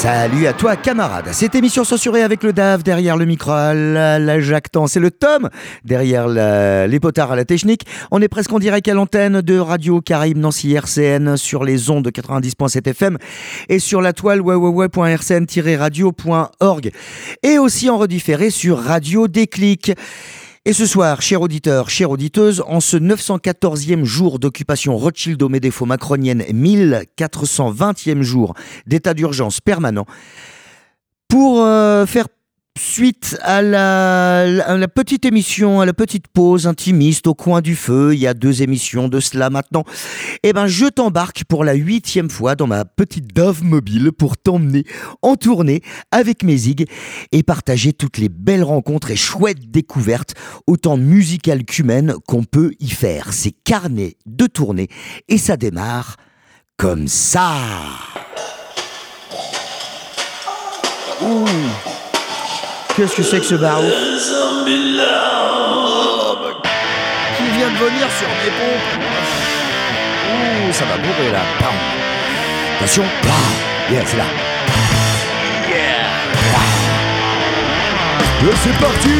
Salut à toi camarade, cette émission censurée avec le Dave derrière le micro, la jactance et le Tom derrière les potards à la technique. On est presque en direct à l'antenne de Radio Caraïbes Nancy RCN sur les ondes de 90.7 FM et sur la toile www.rcn-radio.org et aussi en redifféré sur Radio Déclic. Et ce soir, chers auditeurs, chères auditeuses, en ce 914e jour d'occupation Rothschildo-Médéfo-macronienne, 1420e jour d'état d'urgence permanent, pour faire suite à la petite émission, à la petite pause intimiste au coin du feu, il y a 2 émissions de cela maintenant, je t'embarque pour la 8e fois dans ma petite Dove mobile pour t'emmener en tournée avec mes zigs et partager toutes les belles rencontres et chouettes découvertes, autant musicales qu'humaines qu'on peut y faire. C'est carnet de tournée et ça démarre comme ça. Ouh. Qu'est-ce que c'est que ce barouf qui vient de venir sur mes pompes? Ouh, ça va bourrer là. Bam. Attention. Bam. Yeah, c'est là. Yeah. Bam. Et c'est parti.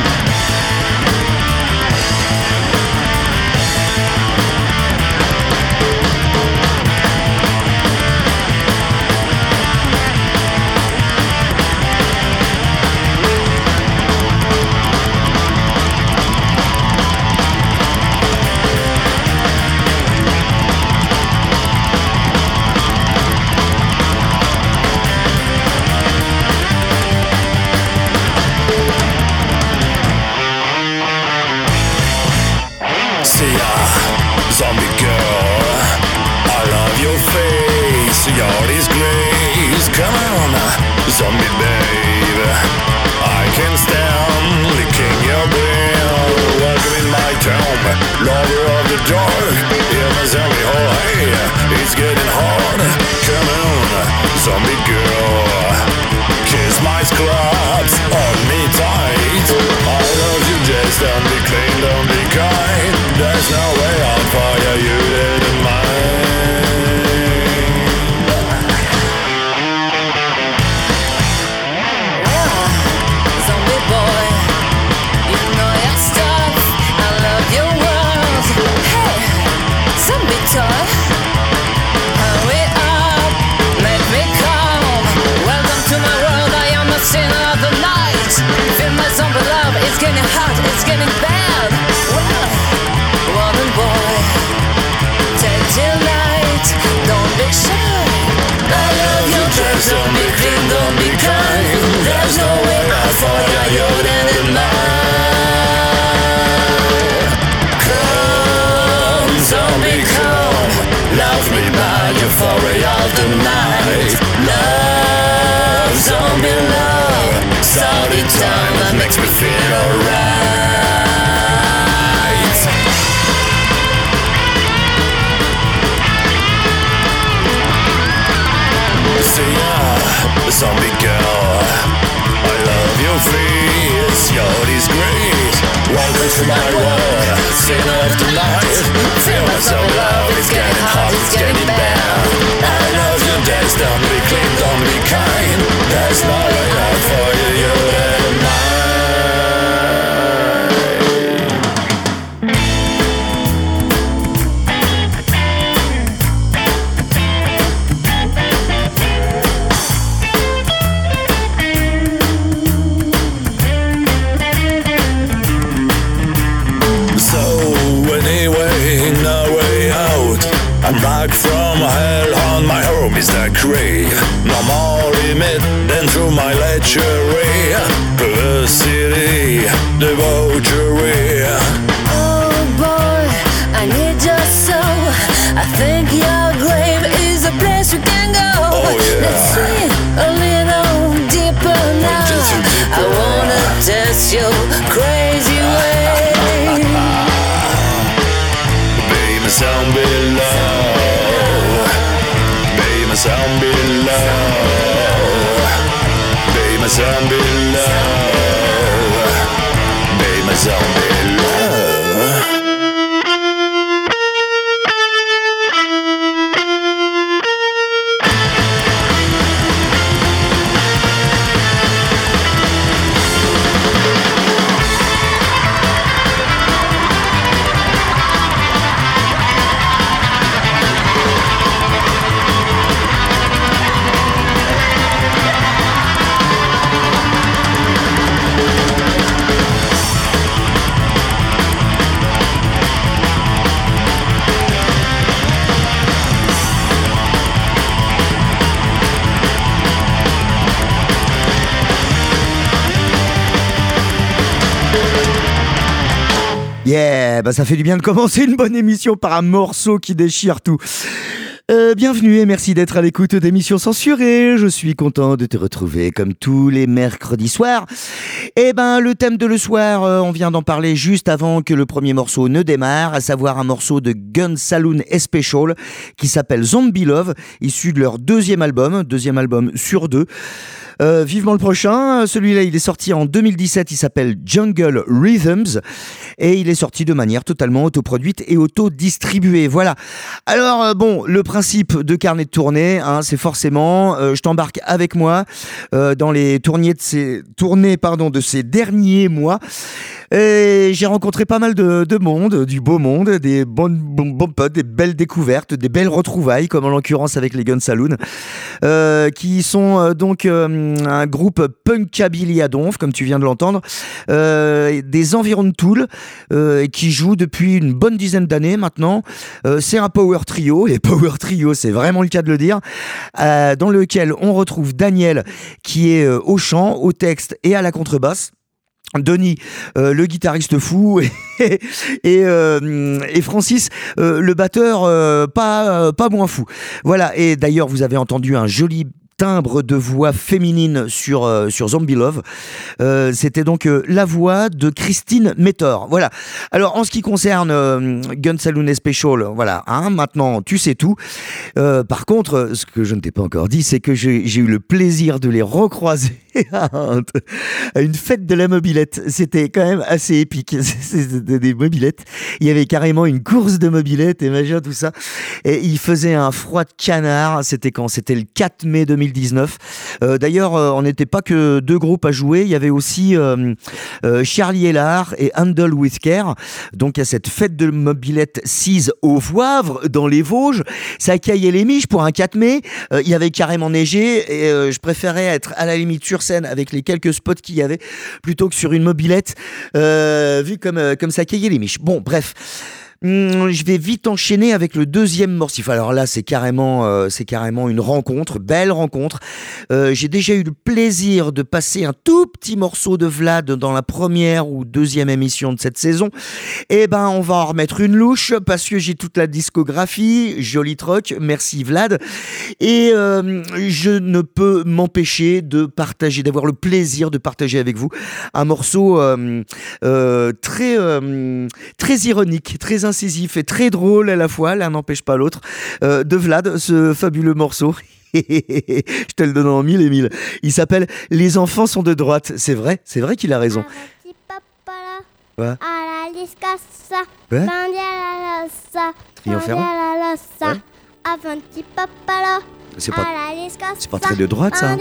Zombie girl, I love your face, your disgrace. Come on, zombie babe, I can stand licking your brain. Welcome in my tomb, lover of the dark. You're my zombie, oh hey, it's getting hard. Come on, zombie girl, kiss my scraps, hold me tight. I love you, just don't be clean, don't be kind. There's no way out for you, you didn't mind. Zombie boy, you know your stuff. I love your world. Hey, zombie toy, hurry up, let me come. Welcome to my world, I am a sinner of the night. Feel my zombie love, it's getting hot, it's getting bad. Well, woman boy, take till night, don't be shy. I love you, just don't be clean, don't be kind. There's no way out for you, you didn't mind. Come, zombie, come, love me by euphoria of the night. Love, zombie love, solid time that makes me feel alright. See ya, zombie girl, I love your face, your disgrace. Welcome to my world, sinner of the night. Feel my soul love, it's getting hot, it's getting bad. I love you, just don't be clean, don't be kind. There's no way out for you, you're mine. I'm back from hell on my home is that grave. No more limit than through my lechery. Perversity, debauchery. Oh boy, I need your soul. I think your grave is a place we can go. Oh yeah. Let's see a little deeper now. Just deeper. I wanna test your crazy way. Baby, zombie love. Baby, zombie love. Baby, zombie love. Baby, zombie love. Yeah, bah ça fait du bien de commencer une bonne émission par un morceau qui déchire tout. Bienvenue et merci d'être à l'écoute d'émissions censurées. Je suis content de te retrouver comme tous les mercredis soirs. Et le thème de le soir, on vient d'en parler juste avant que le premier morceau ne démarre, à savoir un morceau de Gun Saloon Special qui s'appelle Zombie Love, issu de leur deuxième album sur 2. Vivement le prochain, celui-là il est sorti en 2017, il s'appelle Jungle Rhythms et il est sorti de manière totalement autoproduite et auto-distribuée. Voilà. Alors le principe de carnet de tournée, c'est forcément, je t'embarque avec moi dans les tournées de ces derniers mois. Et j'ai rencontré pas mal de monde, du beau monde, des bons potes, des belles découvertes, des belles retrouvailles, comme en l'occurrence avec les Gun Saloon, qui sont donc un groupe punkabilly à donf, comme tu viens de l'entendre, des environs de Toul, qui jouent depuis une bonne dizaine d'années maintenant. C'est un power trio, et power trio, c'est vraiment le cas de le dire, dans lequel on retrouve Daniel, qui est au chant, au texte et à la contrebasse. Denis, le guitariste fou, et Francis, le batteur pas moins fou. Voilà, et d'ailleurs vous avez entendu un joli timbre de voix féminine sur Zombie Love. C'était donc la voix de Christine Métor. Voilà. Alors en ce qui concerne Gun Saloon Special, voilà, maintenant tu sais tout. Par contre, ce que je ne t'ai pas encore dit, c'est que j'ai eu le plaisir de les recroiser à une fête de la mobilette. C'était quand même assez épique. C'était des mobilettes. Il y avait carrément une course de mobilettes et machin, tout ça. Et il faisait un froid de canard. C'était quand ? C'était le 4 mai 2019. D'ailleurs, on n'était pas que 2 groupes à jouer. Il y avait aussi Charlie Hellard et Handle with Care. Donc, à cette fête de mobilette 6 au Voivre, dans les Vosges. Ça caillait les miches pour un 4 mai. Il y avait carrément neigé et je préférais être à la limite sur scène avec les quelques spots qu'il y avait plutôt que sur une mobilette, vu comme ça caillait les miches. Bon, bref. Je vais vite enchaîner avec le deuxième morceau. Alors là, c'est carrément une rencontre, belle rencontre. J'ai déjà eu le plaisir de passer un tout petit morceau de Vlad dans la première ou deuxième émission de cette saison. Et on va en remettre une louche parce que j'ai toute la discographie. Joli troc, merci Vlad. Et je ne peux m'empêcher d'avoir le plaisir de partager avec vous un morceau très ironique, très incisif et très drôle à la fois, l'un n'empêche pas l'autre, de Vlad, ce fabuleux morceau. Je te le donne en 1000 et 1000. Il s'appelle Les enfants sont de droite. C'est vrai qu'il a raison. Ouais. Ouais. Triomphe-Ferrand. Ouais. C'est pas très de droite, ça.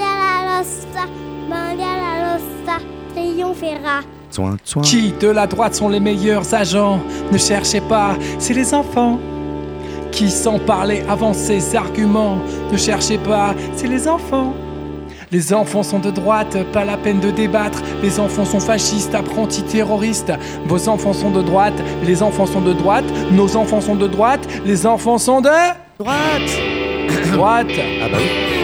Soin. Qui de la droite sont les meilleurs agents ? Ne cherchez pas, c'est les enfants. Qui sans parler avance ses arguments ? Ne cherchez pas, c'est les enfants. Les enfants sont de droite, pas la peine de débattre. Les enfants sont fascistes, apprentis terroristes. Vos enfants sont de droite, les enfants sont de droite. Nos enfants sont de droite, les enfants sont de... Droite. Ah bah oui.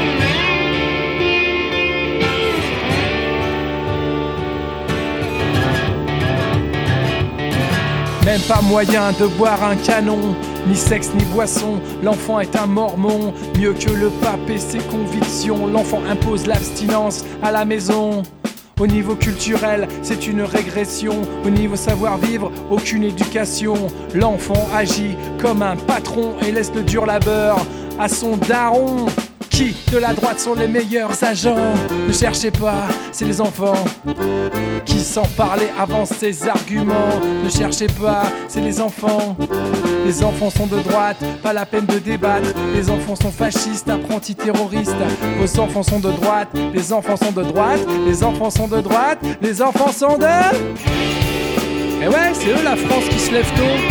Même pas moyen de boire un canon, ni sexe ni boisson. L'enfant est un mormon, mieux que le pape et ses convictions. L'enfant impose l'abstinence à la maison. Au niveau culturel, c'est une régression. Au niveau savoir-vivre, aucune éducation. L'enfant agit comme un patron et laisse le dur labeur à son daron. Qui de la droite sont les meilleurs agents ? Ne cherchez pas, c'est les enfants. Qui sans parler avance ses arguments ? Ne cherchez pas, c'est les enfants. Les enfants sont de droite, pas la peine de débattre. Les enfants sont fascistes, apprentis terroristes. Vos enfants sont de droite, les enfants sont de droite. Les enfants sont de droite, les enfants sont de... Eh ouais, c'est eux la France qui se lève tôt.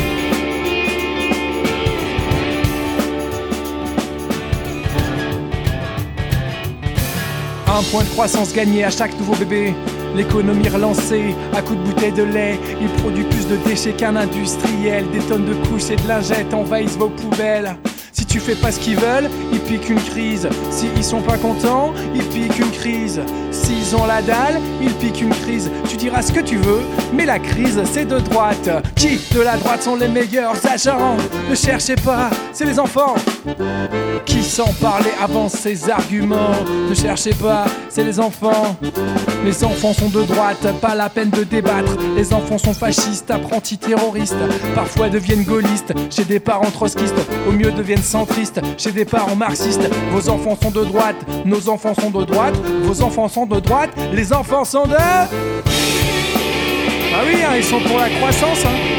Un point de croissance gagné à chaque nouveau bébé. L'économie relancée à coups de bouteilles de lait. Il produit plus de déchets qu'un industriel. Des tonnes de couches et de lingettes envahissent vos poubelles. Si tu fais pas ce qu'ils veulent, ils piquent une crise. Si ils sont pas contents, ils piquent une crise. S'ils ont la dalle, ils piquent une crise. Tu diras ce que tu veux, mais la crise c'est de droite. Qui de la droite sont les meilleurs agents? Ne cherchez pas, c'est les enfants. Qui sans parler avance ses arguments? Ne cherchez pas, c'est les enfants. Les enfants sont de droite, pas la peine de débattre. Les enfants sont fascistes, apprentis terroristes. Parfois deviennent gaullistes, chez des parents trotskistes. Au mieux deviennent centristes, chez des parents marxistes. Vos enfants sont de droite, nos enfants sont de droite. Vos enfants sont de droite, les enfants sont de... Ah oui, hein, ils sont pour la croissance, hein.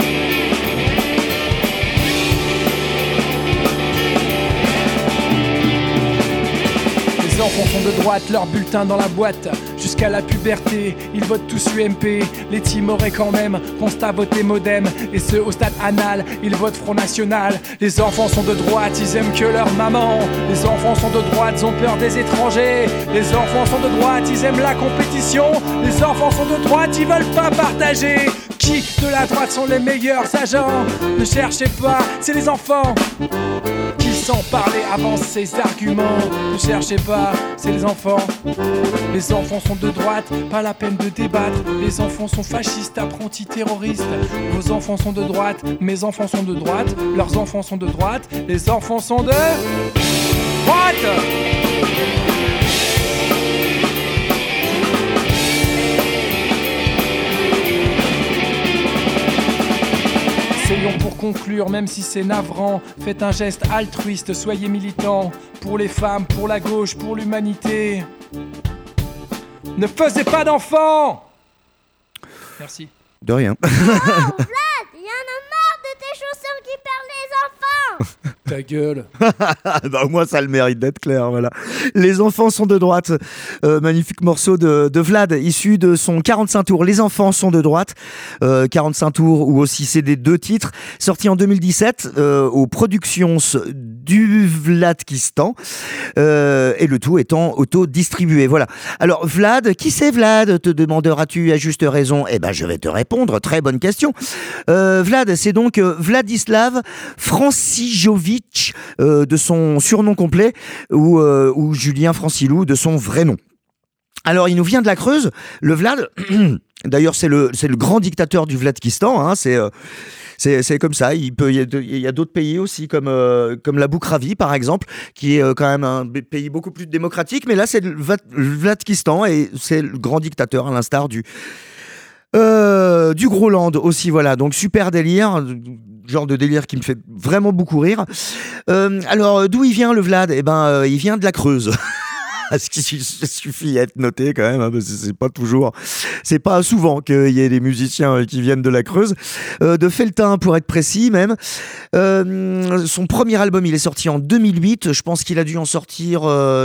Les enfants sont de droite, leur bulletin dans la boîte. Jusqu'à la puberté, ils votent tous UMP. Les timorés quand même, constat voter modem. Et ceux au stade anal, ils votent Front National. Les enfants sont de droite, ils aiment que leur maman. Les enfants sont de droite, ils ont peur des étrangers. Les enfants sont de droite, ils aiment la compétition. Les enfants sont de droite, ils veulent pas partager. Qui de la droite sont les meilleurs agents? Ne cherchez pas, c'est les enfants. Qui sans parler avance ses arguments? Ne cherchez pas, c'est les enfants. Les enfants sont de droite, pas la peine de débattre. Les enfants sont fascistes, apprentis terroristes. Vos enfants sont de droite, mes enfants sont de droite. Leurs enfants sont de droite, les enfants sont de droite. Essayons pour conclure, même si c'est navrant. Faites un geste altruiste, soyez militants. Pour les femmes, pour la gauche, pour l'humanité. Ne faisez pas d'enfants! Merci. De rien. Oh, Vlad, il y en a marre de tes chaussons qui perdent les enfants! Ta gueule. Bah, au moins ça a le mérite d'être clair, voilà. Les enfants sont de droite. Magnifique morceau de Vlad, issu de son 45 tours. Les enfants sont de droite. 45 tours, ou aussi c'est des 2 titres, sorti en 2017 aux productions du Vladkistan, et le tout étant auto-distribué. Voilà. Alors Vlad, qui c'est Vlad, te demanderas-tu à juste raison? Eh ben je vais te répondre, très bonne question. Vlad, c'est donc Vladislav Francijovic, de son surnom complet, ou Julien Francilou de son vrai nom. Alors il nous vient de la Creuse, le Vlad. D'ailleurs c'est le grand dictateur du Vladkistan, hein, c'est comme ça. Il y a d'autres pays aussi comme la Boukravie par exemple, qui est quand même un pays beaucoup plus démocratique, mais là c'est le Vladkistan et c'est le grand dictateur à l'instar du Groenland aussi, voilà. Donc super délire, genre de délire qui me fait vraiment beaucoup rire. Alors d'où il vient le Vlad? Eh ben il vient de la Creuse. Ce qui suffit d'être noté quand même, hein, parce que c'est pas souvent qu'il y ait des musiciens qui viennent de la Creuse, de Felletin pour être précis même. Son premier album il est sorti en 2008, je pense qu'il a dû en sortir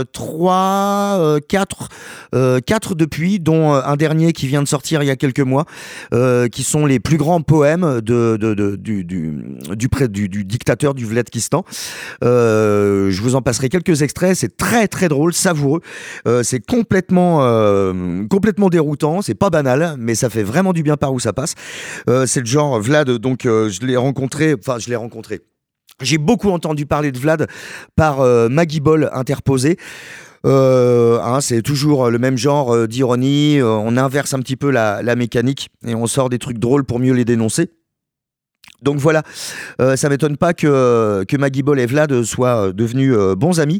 4 depuis, dont un dernier qui vient de sortir il y a quelques mois, qui sont les plus grands poèmes du dictateur du Vladkistan. Je vous en passerai quelques extraits, c'est très très drôle, savoureux. C'est complètement déroutant, c'est pas banal, mais ça fait vraiment du bien par où ça passe. C'est le genre Vlad, donc je l'ai rencontré. J'ai beaucoup entendu parler de Vlad par Maggie Boll interposé. C'est toujours le même genre d'ironie. On inverse un petit peu la mécanique et on sort des trucs drôles pour mieux les dénoncer. Donc voilà, ça m'étonne pas que Maggie Boll et Vlad soient devenus bons amis.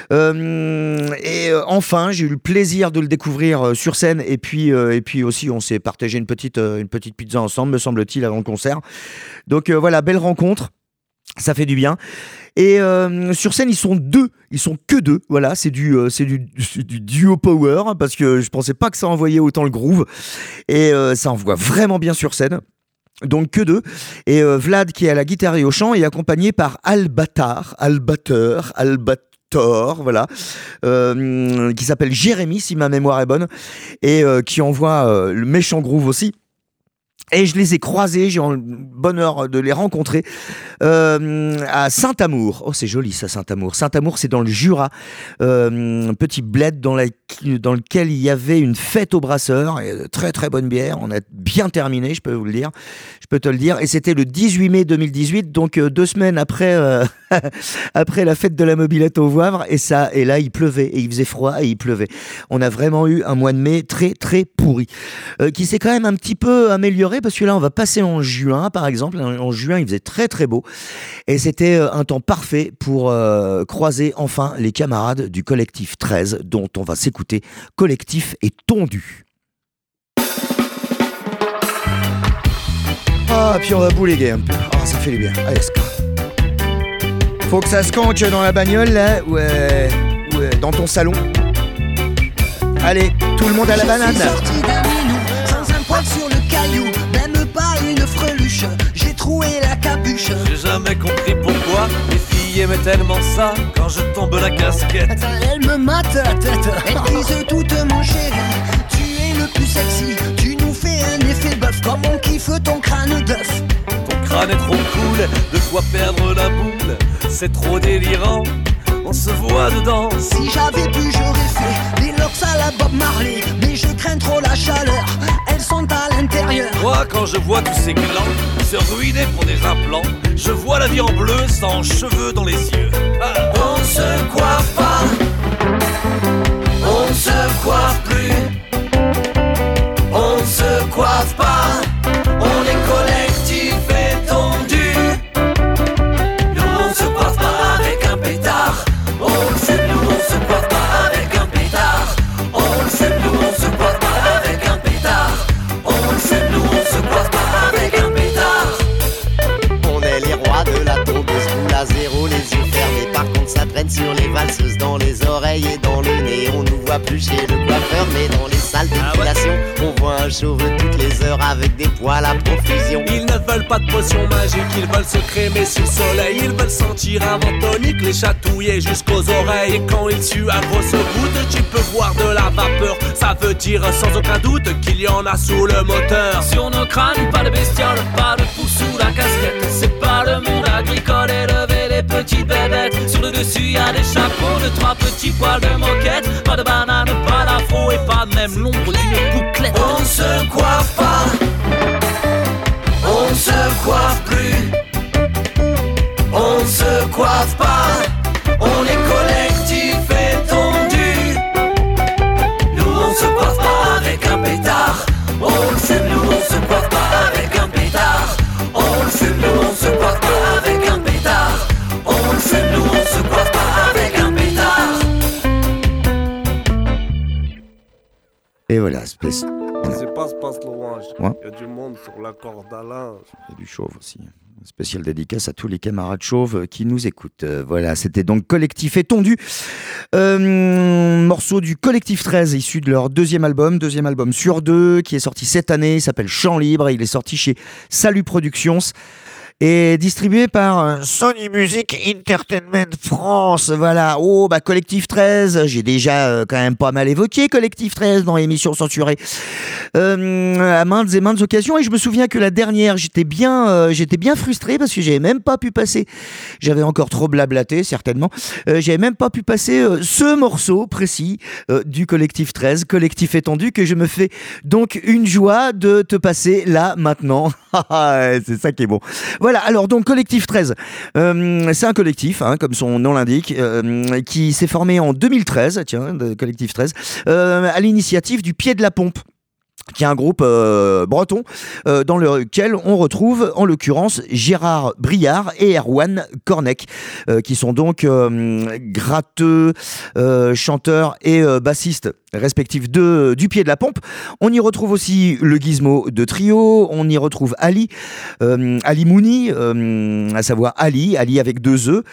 Et enfin, j'ai eu le plaisir de le découvrir sur scène et puis aussi on s'est partagé une petite pizza ensemble, me semble-t-il, avant le concert. Donc voilà, belle rencontre. Ça fait du bien. Et sur scène, ils sont que deux. Voilà, c'est du duo power, hein, parce que je pensais pas que ça envoyait autant le groove. Et ça envoie vraiment bien sur scène. Donc que deux. Et Vlad qui est à la guitare et au chant est accompagné par Albator, voilà, qui s'appelle Jérémy si ma mémoire est bonne, et qui envoie le méchant groove aussi. Et je les ai croisés, j'ai eu le bonheur de les rencontrer à Saint-Amour. Oh, c'est joli ça, Saint-Amour. Saint-Amour, c'est dans le Jura, petit bled dans lequel il y avait une fête aux brasseurs, et très très bonne bière. On a bien terminé, je peux te le dire. Et c'était le 18 mai 2018, donc 2 semaines après après la fête de la mobilette au Voivre. Et là, il pleuvait et il faisait froid et il pleuvait. On a vraiment eu un mois de mai très très pourri, qui s'est quand même un petit peu amélioré. Parce que là, on va passer en juin, par exemple. En juin, il faisait très très beau. Et c'était un temps parfait pour croiser enfin les camarades du collectif 13, dont on va s'écouter. Collectif est tondu. Ah, puis on va bouléguer un peu. Ah, ça fait du bien. Allez, faut que ça se canque dans la bagnole, là, ou dans ton salon. Allez, tout le monde à la banane. Sans un poil sur le caillou, même pas une freluche, j'ai troué la capuche. J'ai jamais compris pourquoi les filles aimaient tellement ça. Quand je tombe la casquette, Elles me matent la tête, elles disent toutes mon chéri, tu es le plus sexy, tu nous fais un effet bœuf, comme on kiffe ton crâne d'œuf. ton crâne est trop cool, de quoi perdre la boule, c'est trop délirant, on se voit dedans. Si j'avais pu j'aurais fait des locks à la Bob Marley, mais je crains trop la chaleur, elles sont à l'intérieur. Moi quand je vois tous ces glands se ruiner pour des implants, je vois la vie en bleu sans cheveux dans les yeux. Ah. On se coiffe pas, on se coiffe plus, on se coiffe pas, on est collectif étendu. Nous on se coiffe pas avec un pétard, on le sait, nous on se coiffe pas avec un pétard, on le sait, nous on se coiffe pas avec un pétard, on le sait, nous on se coiffe pas avec un pétard. On est les rois de la tombeuse, boule à zéro, les yeux fermés. Par contre ça traîne sur les valseuses, dans les oreilles et dans le nez. On nous voit plus chez le coiffeur, mais dans les salles d'épilation on voit un chauve toutes les heures avec des poils à profusion. Ils ne veulent pas de potion magique, ils veulent se crémer sur le soleil. Ils veulent sentir un vent tonique, les chatouiller jusqu'aux oreilles. Et quand ils suent à grosses gouttes, tu peux voir de la vapeur. Ça veut dire sans aucun doute qu'il y en a sous le moteur. Sur nos crânes, pas de bestioles, pas de pouce sous la casquette. C'est pas le monde agricole, élever les petites bébêtes. Sur le dessus y'a des chapeaux, de 3 petits poils de moquette. Pas de banane, pas d'afro et pas même l'ombre d'une bouclette. On se coiffe pas, on se coiffe plus, on se coiffe pas, on est collectif étendu. Nous on se coiffe pas avec un pétard, on le sait, nous on se coiffe pas avec un pétard, on le sait, nous on se coiffe pas avec un pétard, on le sait, nous on se coiffe pas avec un pétard. Et voilà, espèce. C'est pas l'orange. Ouais. Il y a du monde sur la corde à linge. Il y a du chauve aussi. Spécial dédicace à tous les camarades chauves qui nous écoutent. Voilà, c'était donc Collectif Étendu. Morceau du Collectif 13, issu de leur deuxième album sur 2, qui est sorti cette année. Il s'appelle Chant Libre. Il est sorti chez Salut Productions. Et distribué par Sony Music Entertainment France. Voilà. Oh, bah, Collectif 13. J'ai déjà quand même pas mal évoqué Collectif 13 dans l'émission censurée à maintes et maintes occasions. Et je me souviens que la dernière, j'étais bien frustré parce que j'avais même pas pu passer. J'avais encore trop blablaté, certainement. J'avais même pas pu passer ce morceau précis du Collectif 13, Collectif Étendu, que je me fais donc une joie de te passer là, maintenant. C'est ça qui est bon. Voilà, alors donc Collectif 13, c'est un collectif, hein, comme son nom l'indique, qui s'est formé en 2013, tiens, de Collectif 13, à l'initiative du Pied de la Pompe, qui est un groupe breton dans lequel on retrouve en l'occurrence Gérard Briard et Erwan Cornec, qui sont donc gratteux, chanteurs et bassistes respectifs du Pied de la Pompe. On y retrouve aussi le Gizmo de Trio, on y retrouve Ali Mouni, à savoir Ali avec 2 E.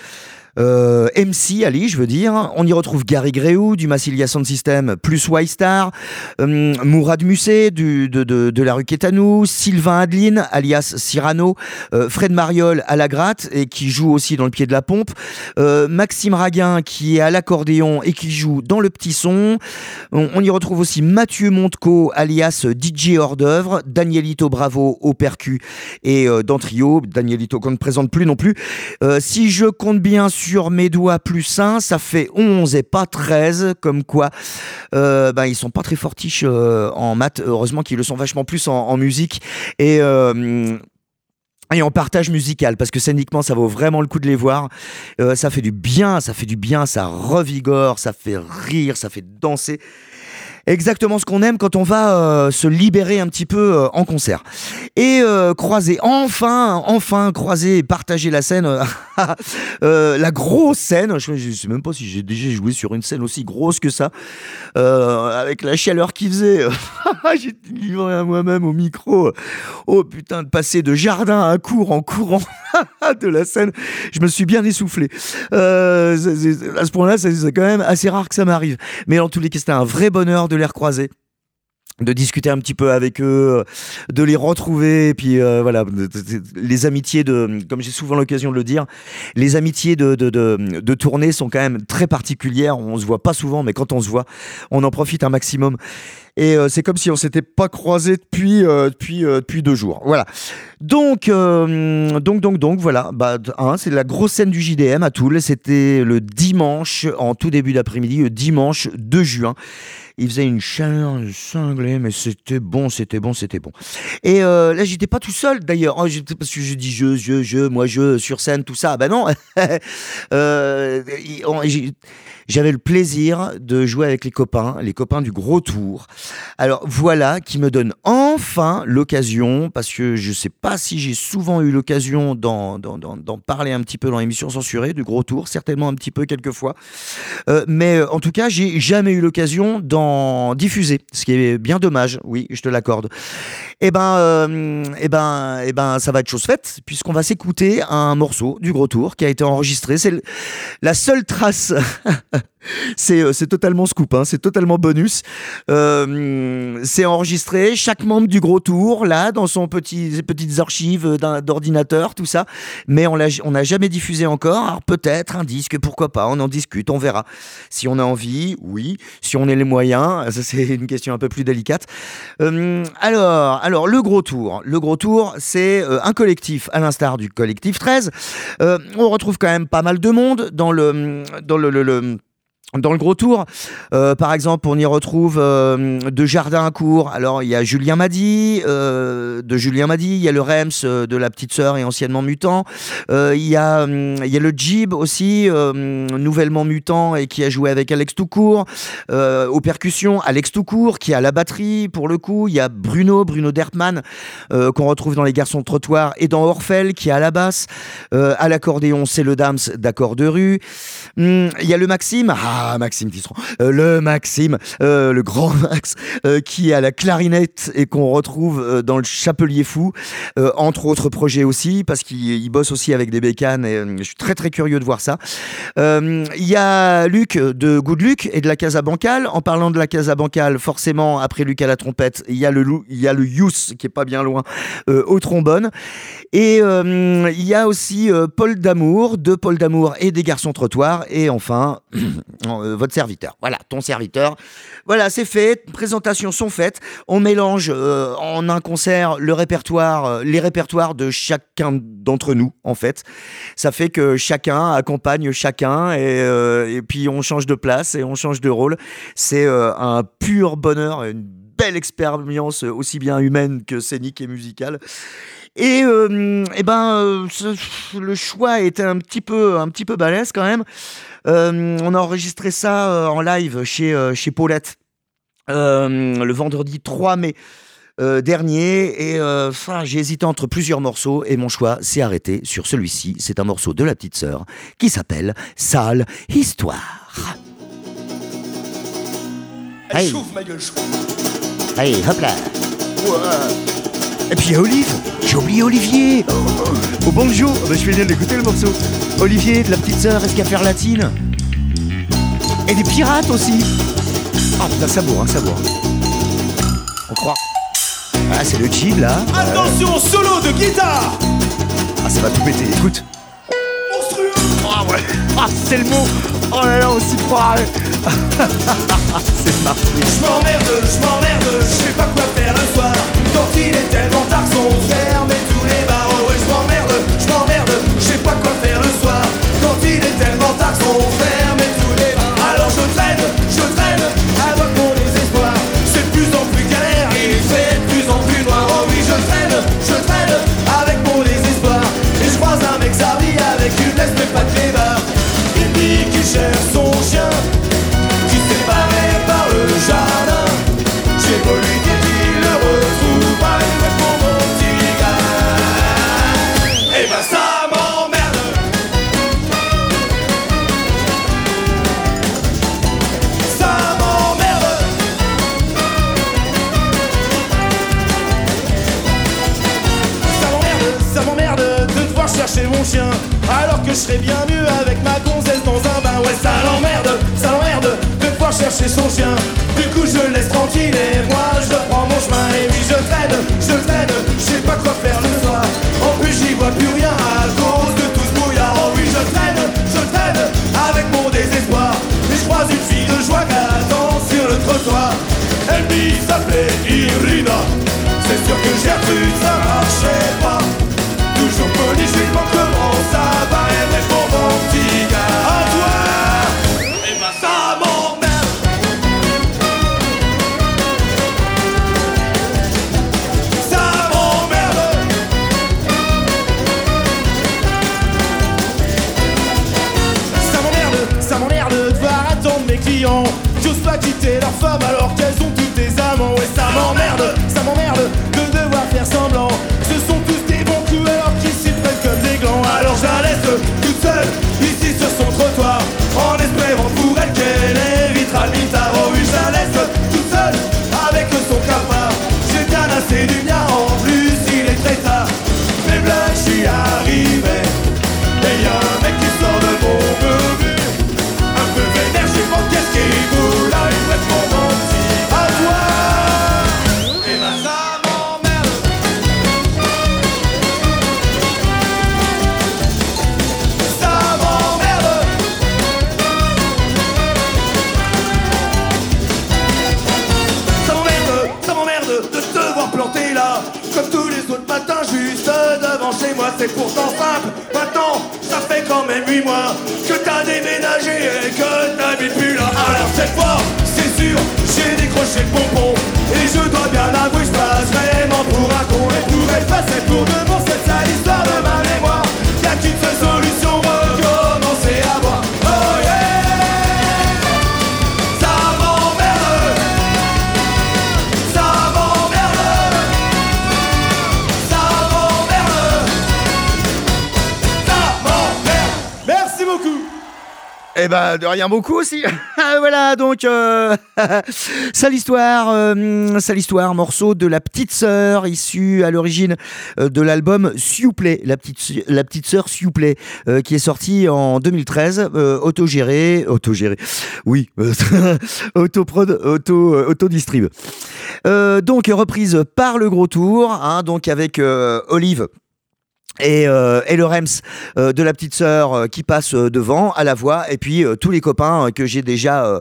MC Ali, je veux dire. On y retrouve Gary Gréou du Massilia Sound System plus Y-Star, Mourad Musset de la rue Quétanou, Sylvain Adeline alias Cyrano, Fred Mariol à la gratte et qui joue aussi dans le pied de la pompe, Maxime Raguin qui est à l'accordéon et qui joue dans le petit son. On y retrouve aussi Mathieu Montecot alias DJ hors d'œuvre, Danielito Bravo au percu et dans trio, Danielito qu'on ne présente plus non plus. Si je compte bien sur mes doigts plus 1, ça fait 11 et pas 13, comme quoi ils sont pas très fortiches en maths, heureusement qu'ils le sont vachement plus en musique et en partage musical, parce que scéniquement ça vaut vraiment le coup de les voir. Ça fait du bien, ça revigore, ça fait rire, ça fait danser. Exactement ce qu'on aime quand on va se libérer un petit peu en concert. Et croiser, enfin croiser et partager la scène, la grosse scène, je sais même pas si j'ai déjà joué sur une scène aussi grosse que ça, avec la chaleur qu'il faisait, j'ai livré à moi-même au micro, oh putain, de passer de jardin à cour en courant de la scène, je me suis bien essoufflé. À ce point-là, c'est quand même assez rare que ça m'arrive. Mais en tous les cas, c'était un vrai bonheur de les recroiser, de discuter un petit peu avec eux, de les retrouver, et puis voilà, les amitiés comme j'ai souvent l'occasion de le dire, les amitiés de tournée sont quand même très particulières. On se voit pas souvent, mais quand on se voit, on en profite un maximum. Et c'est comme si on s'était pas croisés depuis 2 jours. Voilà. Donc voilà. C'est la grosse scène du JDM à Toul. C'était le dimanche, en tout début d'après-midi, le dimanche 2 juin. Il faisait une chaleur cinglée, mais c'était bon. Et là, j'étais pas tout seul d'ailleurs. Parce que je dis je sur scène, tout ça. Ben non. J'avais le plaisir de jouer avec les copains du Gros Tour. Alors voilà, qui me donne enfin l'occasion, parce que je sais pas si j'ai souvent eu l'occasion d'en parler un petit peu dans l'émission censurée du Gros Tour, certainement un petit peu quelquefois. Mais en tout cas, j'ai jamais eu l'occasion d'en diffuser, ce qui est bien dommage, oui, je te l'accorde. Ça va être chose faite, puisqu'on va s'écouter un morceau du Gros Tour qui a été enregistré. C'est la seule trace. C'est totalement scoop, hein, c'est totalement bonus. C'est enregistré, chaque membre du Gros Tour, là, dans ses petites archives d'ordinateur, tout ça. Mais on n'a jamais diffusé encore. Alors peut-être un disque, pourquoi pas, on en discute, on verra. Si on a envie, oui. Si on a les moyens, ça c'est une question un peu plus délicate. Alors le Gros Tour, c'est un collectif, à l'instar du collectif 13. On retrouve quand même pas mal de monde dans le Gros Tour. Par exemple, on y retrouve de Jardin à Cour. Alors, il y a Julien Madi, il y a le Rems de La Petite Sœur et anciennement Mutant. Il y a le Jib aussi, nouvellement Mutant et qui a joué avec Alex Toucourt. Aux percussions, Alex Toucourt qui est à la batterie pour le coup. Il y a Bruno Dertman qu'on retrouve dans Les Garçons de Trottoir et dans Orphel qui est à la basse. À l'accordéon, c'est le Dams d'accord de rue. Il y a le Maxime. Maxime Tisseron. Le grand Max, qui est à la clarinette et qu'on retrouve dans le Chapelier Fou, entre autres projets aussi, parce qu'il bosse aussi avec des bécanes et je suis très très curieux de voir ça. Il y a Luc de Good Luc et de la Casa Bancale. En parlant de la Casa Bancale, forcément, après Luc à la trompette, il y a le Youss qui est pas bien loin au trombone. Et il y a aussi Paul Damour et des Garçons Trottoirs. Et enfin, votre serviteur. Voilà, ton serviteur. Voilà, c'est fait. Présentations sont faites. On mélange en un concert les répertoires de chacun d'entre nous, en fait. Ça fait que chacun accompagne chacun et puis on change de place et on change de rôle. C'est un pur bonheur, une belle expérience aussi bien humaine que scénique et musicale. Et le choix était un petit peu balèze quand même. On a enregistré ça en live chez Paulette le vendredi 3 mai dernier et j'ai hésité entre plusieurs morceaux et mon choix s'est arrêté sur celui-ci. C'est un morceau de La Petite Sœur qui s'appelle Sale Histoire. Elle chauffe, ma gueule, chauffe. Allez, hop là. Ouais. Et puis il y a Olive. J'ai oublié Olivier. Au banjo. Je vais bien l'écouter le morceau. Olivier de la petite sœur Escafère Latine. Et des pirates aussi. Ah putain, ça bourre, ça bourre. On croit. Ah, c'est le chill là. Attention, solo de guitare. Ah, ça va tout péter, écoute. Monstrueux. Ah ouais. Ah, c'est le mot. Oh là là, on s'y croirait. C'est parti. Je m'emmerde, je sais pas quoi faire le soir. Quand il est tellement tard que sont fermés tous les bars. Oh ouais, je m'emmerde, je sais pas quoi faire le soir. Quand il est tellement tard que sont fermés tous les bars. Alors je traîne avec mon désespoir. C'est de plus en plus galère, il fait de plus en plus noir. Oh oui, je traîne avec mon désespoir. Et je croise un mec servi avec une laisse mais pas de clébard. Il dit qu'il cherche son chien qui s'est barré par le jardin. J'ai beau lui dire qu'il le retrouve, bah il reste pour mon petit gars. Et bah ça m'emmerde. Ça m'emmerde. Ça m'emmerde de devoir chercher mon chien alors que je serais bien mieux avec ma gonzesse dans un bain. Ouais, ça l'emmerde de devoir chercher son chien. Du coup je le laisse tranquille et moi je reprends mon chemin. Et oui je traîne, je sais pas quoi faire le soir. En plus j'y vois plus rien à cause de tout ce brouillard. Oh oui je traîne avec mon désespoir. Et je croise une fille de joie qui attend sur le trottoir. Elle dit s'appelait Irina. C'est sûr que Gertrude ça marchait pas. Toujours poli, je lui demande comment ça va. Elle répond mon petit gars. À toi. Et bah ça m'emmerde. Ça m'emmerde. Ça m'emmerde de devoir attendre mes clients. J'ose pas quitter leur femme alors qu'elles ont toutes des amants. Ouais, ça m'emmerde de devoir faire semblant. Ce sont tous des bons coups alors qu'ils s'y prennent comme des glands. Alors je la laisse toute seule ici sur son trottoir, en espérant pour elle qu'elle évitera le mitard. Oh oui, je la laisse toute seule avec son cafard. J'ai bien assez du mien, en plus il est très tard. Mais blague, j'y arrivais. Et y'a un mec qui sort de mon mur. Un peu vénère, je sais pas qu'est-ce qu'il fout là. Il répond mon petit à toi. Et bah ça m'emmerde. Ça m'emmerde. Ça m'emmerde de te voir planter là, comme tous les autres matins juste devant chez moi. C'est pourtant simple, maintenant ça fait quand même 8 mois que t'as déménagé et que t'habites plus là. Alors cette fois, c'est sûr, j'ai décroché le pompon. Et je dois bien avouer, je passe vraiment pour un con. Et pour effacer pour de bon cette sale histoire de ma mémoire, y'a qu'une seule solution, recommencer à boire. Oh yeah. Ça m'emmerde. Ça m'emmerde. Ça m'emmerde. Ça m'emmerde. Merci beaucoup. Eh ben, de rien beaucoup aussi. Voilà, donc, sale histoire, morceau de La Petite Sœur, issu à l'origine de l'album S'il vous plaît, La Petite Sœur, S'il vous plaît, qui est sorti en 2013, autogéré, oui, autoprod, autodistrib. Donc, reprise par le Gros Tour, hein, donc avec Olive. Et le Rems de La Petite Sœur qui passe devant à la voix, et puis tous les copains que j'ai déjà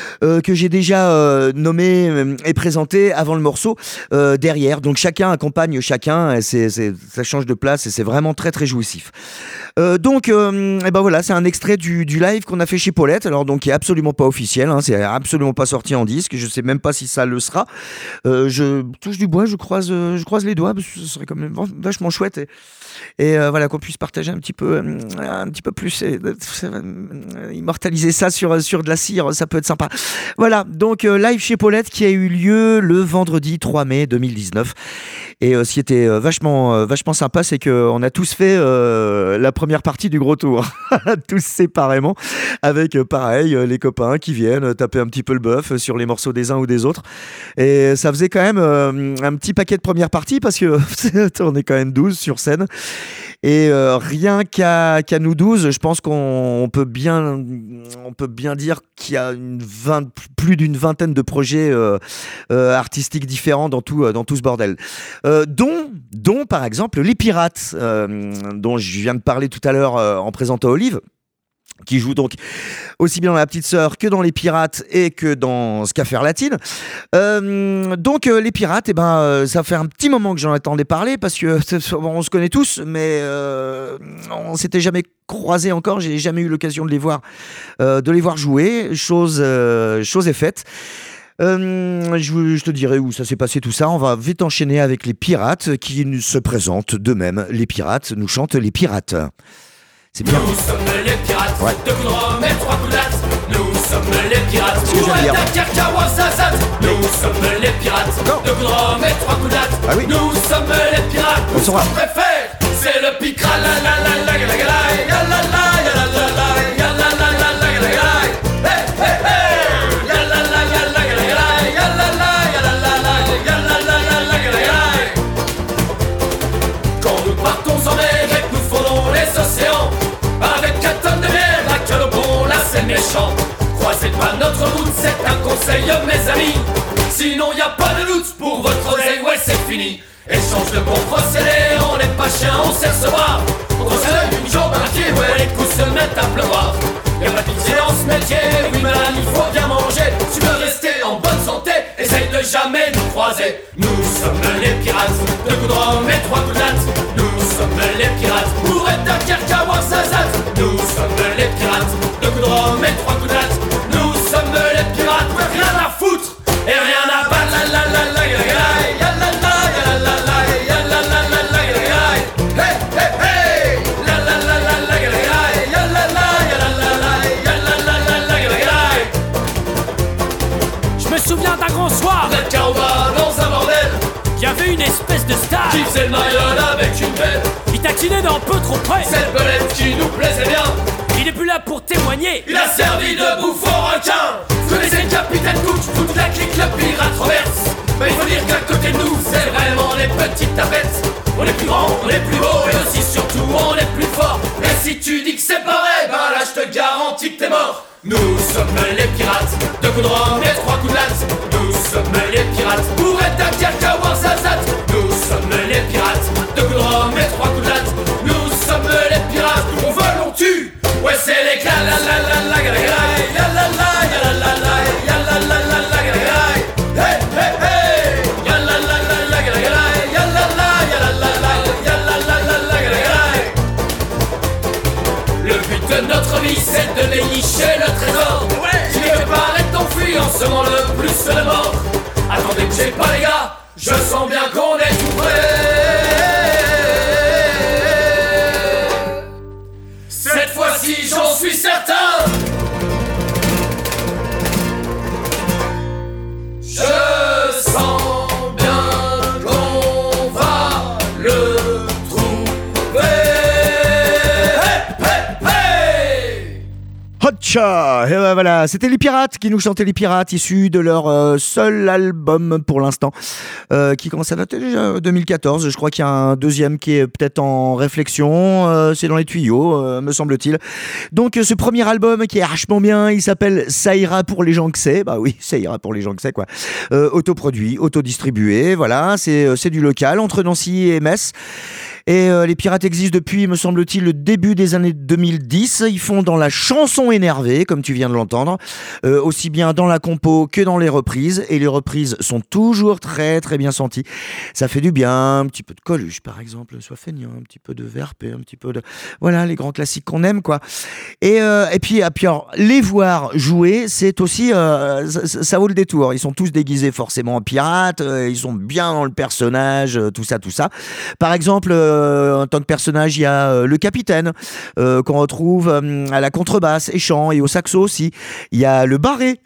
nommés et présentés avant le morceau derrière. Donc chacun accompagne chacun, et ça change de place et c'est vraiment très très jouissif. Donc et ben voilà, c'est un extrait du live qu'on a fait chez Paulette, alors donc qui est absolument pas officiel, hein, c'est absolument pas sorti en disque, je sais même pas si ça le sera. Je touche du bois, je croise les doigts, parce que ce serait quand même vachement chouette. Et voilà, qu'on puisse partager un petit peu plus, immortaliser ça sur de la cire, ça peut être sympa. Voilà, donc live chez Paulette qui a eu lieu le vendredi 3 mai 2019. Et ce qui était vachement sympa, c'est qu'on a tous fait la première partie du gros tour, tous séparément, avec pareil les copains qui viennent taper un petit peu le bœuf sur les morceaux des uns ou des autres. Et ça faisait quand même un petit paquet de première partie parce que on est quand même 12 sur scène. Et rien qu'à nous 12, je pense qu'on peut bien dire qu'il y a plus d'une vingtaine de projets artistiques différents dans tout ce bordel. Dont par exemple les Pirates, dont je viens de parler tout à l'heure en présentant Olive, qui joue donc aussi bien dans La Petite Sœur que dans Les Pirates et que dans Scaffaire Latine. Donc Les Pirates, ça fait un petit moment que j'en attendais parler parce que on se connaît tous, mais on s'était jamais croisés encore. J'ai jamais eu l'occasion de les voir jouer. Chose est faite. Je te dirai où ça s'est passé tout ça. On va vite enchaîner avec Les Pirates qui nous se présentent d'eux-mêmes. Les Pirates nous chantent Les Pirates. C'est bien. Nous sommes les pirates, ouais. De coups de rhum et 3 coups de latte. Nous sommes les pirates, c'est ce que je viens de dire. Nous sommes les pirates, non. De coups de rhum et 3 coups de latte. Ah oui. Nous sommes les pirates, on saura. Ce qu'on préfère, c'est le picra la la la la la la la la la la la la la la la la la. Hey hey hey, la la la la la la la la la la la. Quand nous partons en mer et que nous frôlons les océans, avec 4 tonnes de bière, la gueule au pont, là c'est méchant. Croisez pas notre route, c'est un conseil mes amis. Sinon y a pas de doute pour votre oseille, ouais c'est fini. Échange de bons procédés, on n'est pas chien, on sait recevoir. On se donne une jambe, un pied, ouais les coups se mettent à pleuvoir. Y'a pas de pitié dans ce métier, oui madame il faut bien manger. Tu veux rester en bonne santé, essaye de jamais nous croiser. Nous sommes les pirates, 2 coups de rhum et 3 coups de latte. Nous sommes les pirates, pour être Dunkerque à Ouarzazate. Nous sommes les pirates, 2 coups de rhum et 3 coups de latte. Nous sommes les pirates, ouais, rien à foutre et rien à battre. La la la la la la la la la la la la la la la. Hey hey hey, la la la la la la la la la la la. Je me souviens d'un grand soir, Red Caroba dans un bordel, il y avait une espèce de star qui faisait le mariole avec une belle. Il taquinait d'un peu trop près, Cette belette qui nous plaisait bien. il est plus là pour témoigner. Il a servi de bouffon requin. Vous connaissez le capitaine Cook, toute la clique, le pirate Roberts. Mais il faut dire qu'à côté de nous, c'est vraiment les petites tapettes. On est plus grand, on est plus beau et aussi surtout on est plus fort. Et si tu dis que c'est pareil, bah là je te garantis que t'es mort. Nous sommes les pirates, 2 coups de rhum et 3 coups de latte. Nous sommes les pirates, pour être Dunkerque à Ouarzazate. Nous sommes les pirates, 2 coups de rhum et 3 coups de latte. Nous sommes les pirates, on vole, on tue. Ouais c'est l'éclat, la la la la la la la la la la la la la la la la. Hey hey hey, la la la la la la la la la la la. Le but de notre vie c'est de dénicher le trésor. Qui quelque part est enfui en semant le plus de mort. Attendez que j'ai pas les gars, je sens bien qu'on est tout prêt. Cette fois-ci j'en suis certain. Je sens bien qu'on va le trouver. Hey, hey, hey. Hotcha! Et voilà, c'était Les Pirates qui nous chantaient Les Pirates, issus de leur seul album pour l'instant, qui commence à dater déjà 2014. Je crois qu'il y a un deuxième qui est peut-être en réflexion, c'est dans les tuyaux, me semble-t-il. Donc ce premier album qui est vachement bien, il s'appelle Ça ira pour les gens que c'est. Bah oui, ça ira pour les gens que c'est quoi. Autoproduit, autodistribué, voilà, c'est du local entre Nancy et Metz. Et les Pirates existent depuis, me semble-t-il, le début des années 2010. Ils font dans la chanson énervée, comme tu viens de l'entendre, aussi bien dans la compo que dans les reprises. Et les reprises sont toujours très très bien senties. Ça fait du bien, un petit peu de Coluche par exemple, Sois feignant, un petit peu de VRP, un petit peu de... Voilà, les grands classiques qu'on aime quoi. Et puis alors, les voir jouer, c'est aussi... ça vaut le détour. Ils sont tous déguisés forcément en pirates, ils sont bien dans le personnage, tout ça. Par exemple... en tant que personnage, il y a le capitaine qu'on retrouve à la contrebasse et chant et au saxo aussi. Il y a le barré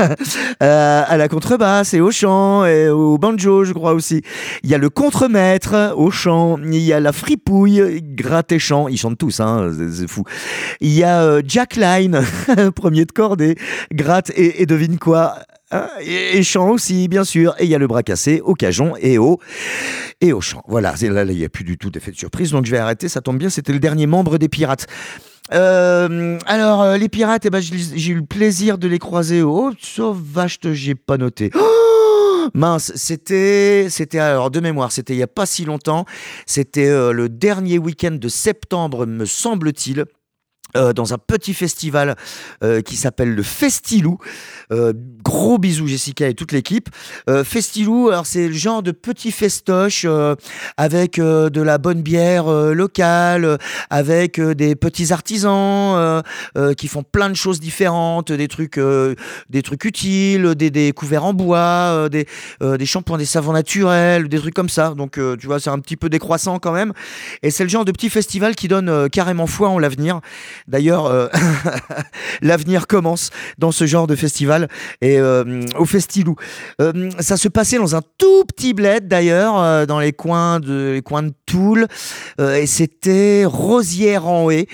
à la contrebasse et au chant et au banjo, je crois aussi. Il y a le contremaître au chant. Il y a la fripouille, gratte et chant. Ils chantent tous, hein, c'est fou. Il y a Jack Line, premier de cordée, gratte et devine quoi. Et chant aussi, bien sûr. Et il y a le bras cassé au cajon et au chant. Voilà, là, il n'y a plus du tout d'effet de surprise, donc je vais arrêter. Ça tombe bien, c'était le dernier membre des Pirates. Alors, les Pirates, j'ai eu le plaisir de les croiser. Oh, sauf vache, j'ai pas noté. Oh, mince, c'était alors de mémoire, c'était il n'y a pas si longtemps. C'était le dernier week-end de septembre, me semble-t-il. Dans un petit festival qui s'appelle le Festilou. Gros bisous Jessica et toute l'équipe. Festilou, alors c'est le genre de petit festoche avec de la bonne bière locale, avec des petits artisans qui font plein de choses différentes, des trucs utiles, des couverts en bois, des shampoings, des savons naturels, des trucs comme ça. Donc tu vois, c'est un petit peu décroissant quand même. Et c'est le genre de petit festival qui donne carrément foi en l'avenir. D'ailleurs, l'avenir commence dans ce genre de festival et au Festilou. Ça se passait dans un tout petit bled d'ailleurs, dans les coins de Toul, et c'était Rosières-en-Haye.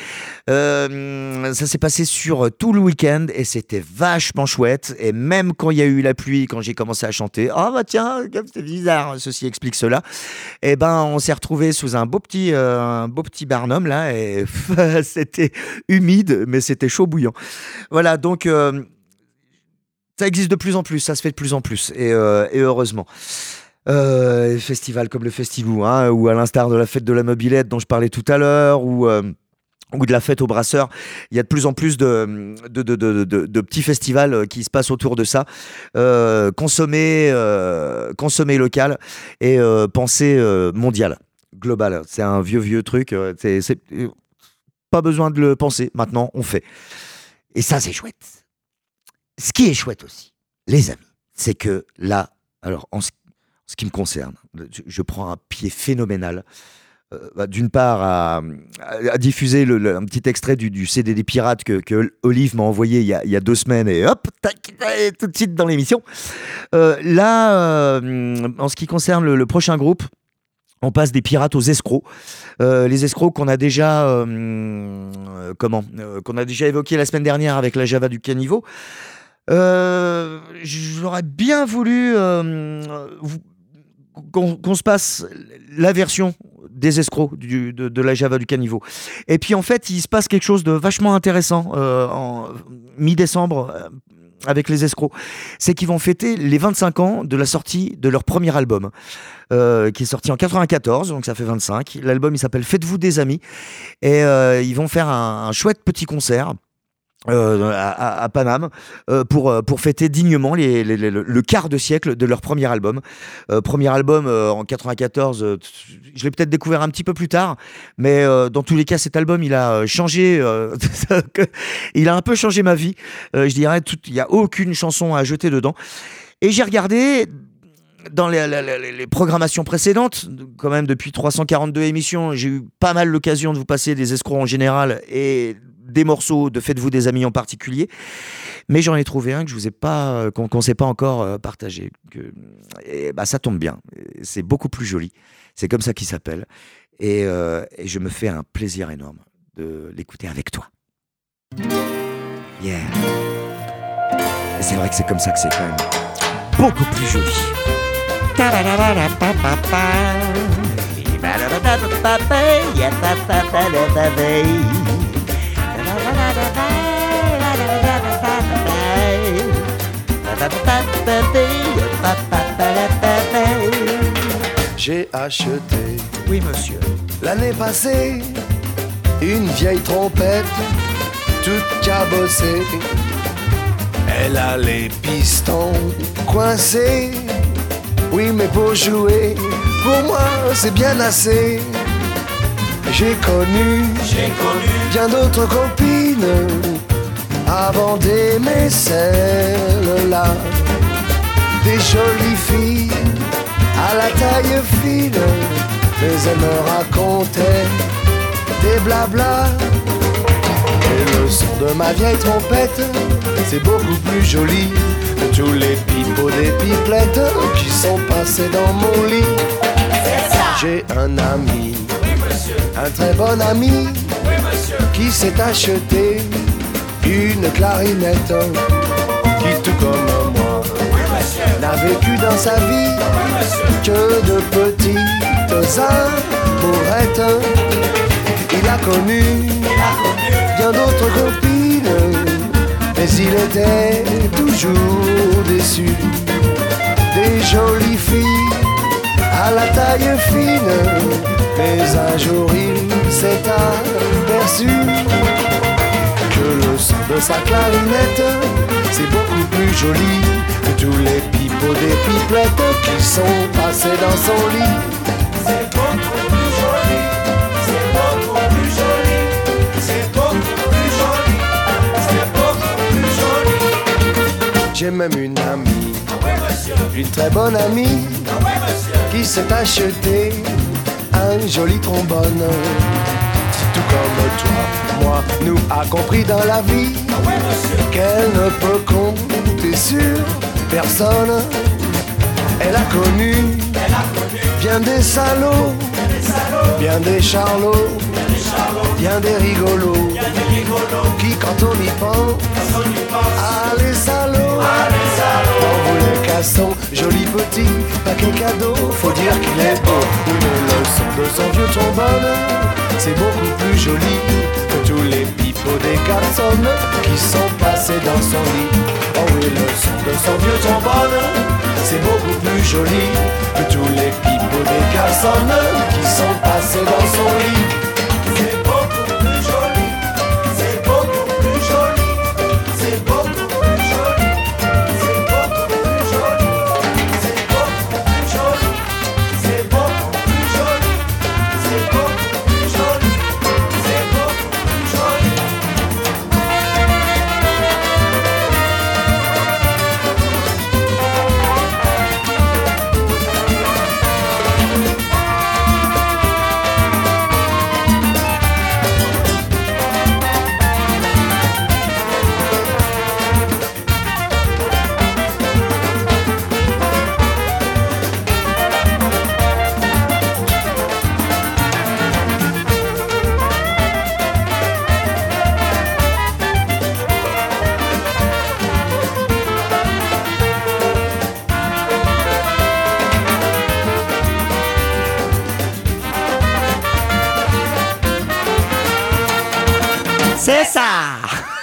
Ça s'est passé sur tout le week-end et c'était vachement chouette. Et même quand il y a eu la pluie, quand j'ai commencé à chanter, ah bah tiens, c'est bizarre, ceci explique cela. Et ben on s'est retrouvés sous un beau petit barnum là et c'était humide, mais c'était chaud bouillant. Voilà, donc ça existe de plus en plus, ça se fait de plus en plus et heureusement. Festival comme le Festilou, hein, ou à l'instar de la fête de la mobilette dont je parlais tout à l'heure, ou de la fête au brasseur, il y a de plus en plus de petits festivals qui se passent autour de ça. Consommer local et penser mondial, global. C'est un vieux truc. C'est pas besoin de le penser. Maintenant, on fait. Et ça, c'est chouette. Ce qui est chouette aussi, les amis, c'est que là, alors en ce qui me concerne, je prends un pied phénoménal. D'une part à diffuser un petit extrait du CD des Pirates que Olive m'a envoyé il y a 2 semaines et hop, tac, tout de suite dans l'émission. Là, en ce qui concerne le prochain groupe, on passe des Pirates aux escrocs. Les escrocs qu'on a déjà qu'on a déjà évoqué la semaine dernière avec la Java du caniveau. J'aurais bien voulu qu'on se passe la version des escrocs de la Java du caniveau. Et puis en fait, il se passe quelque chose de vachement intéressant en mi-décembre avec les escrocs. C'est qu'ils vont fêter les 25 ans de la sortie de leur premier album, qui est sorti en 94, donc ça fait 25. L'album, il s'appelle Faites-vous des amis. Et ils vont faire un chouette petit concert à Paname pour fêter dignement le quart de siècle de leur premier album. Premier album en 94, je l'ai peut-être découvert un petit peu plus tard, mais dans tous les cas cet album il a changé, il a un peu changé ma vie, je dirais. Il n'y a aucune chanson à jeter dedans. Et j'ai regardé dans les programmations précédentes, quand même depuis 342 émissions, j'ai eu pas mal l'occasion de vous passer des escrocs en général et des morceaux de Faites-vous des amis en particulier, mais j'en ai trouvé un que je vous ai pas, qu'on s'est pas encore partagé. Et bah ça tombe bien, c'est beaucoup plus joli. C'est comme ça qu'il s'appelle, et je me fais un plaisir énorme de l'écouter avec toi. Yeah. Et c'est vrai que c'est comme ça que c'est quand même beaucoup plus joli. J'ai acheté, oui monsieur, l'année passée, une vieille trompette toute cabossée. Elle a les pistons coincés. Oui, mais pour jouer, pour moi c'est bien assez. J'ai connu bien d'autres copines avant d'aimer celle-là. Des jolies filles à la taille fine, mais elle me racontait des blablas. Et le son de ma vieille trompette, c'est beaucoup plus joli que tous les pipeaux des pipelettes qui sont passés dans mon lit. J'ai un ami, un très bon ami, qui s'est acheté une clarinette, qui tout comme moi n'a vécu dans sa vie que de petites amourettes. Il a connu bien d'autres copines, mais il était toujours déçu des jolies filles à la taille fine. Mais un jour il s'est aperçu que le son de sa clarinette, c'est beaucoup plus joli que tous les pipeaux des pipelettes qui sont passés dans son lit. C'est beaucoup plus joli, c'est beaucoup plus joli, c'est beaucoup plus joli, c'est beaucoup plus joli. J'ai même une amie, une très bonne amie, qui s'est acheté un joli trombone. Tout comme toi, moi, nous a compris dans la vie qu'elle ne peut compter sur personne. Elle a connu bien des salauds, bien des charlots, bien des rigolos, qui quand on y pense, ah les salauds, on voulait qu'à son joli petit paquet cadeau, faut dire qu'il est beau. Le son de son vieux trombone, c'est beaucoup plus joli que tous les pipeaux des garçons qui sont passés dans son lit. Oh oui, le son de son vieux trombone, c'est beaucoup plus joli que tous les pipeaux des garçons qui sont passés dans son lit. C'est beaucoup plus joli, c'est beaucoup plus joli, c'est beaucoup plus joli, c'est beaucoup plus joli, c'est beaucoup plus joli, c'est beaucoup plus joli, c'est beaucoup plus joli, c'est beaucoup plus joli. C'est ça.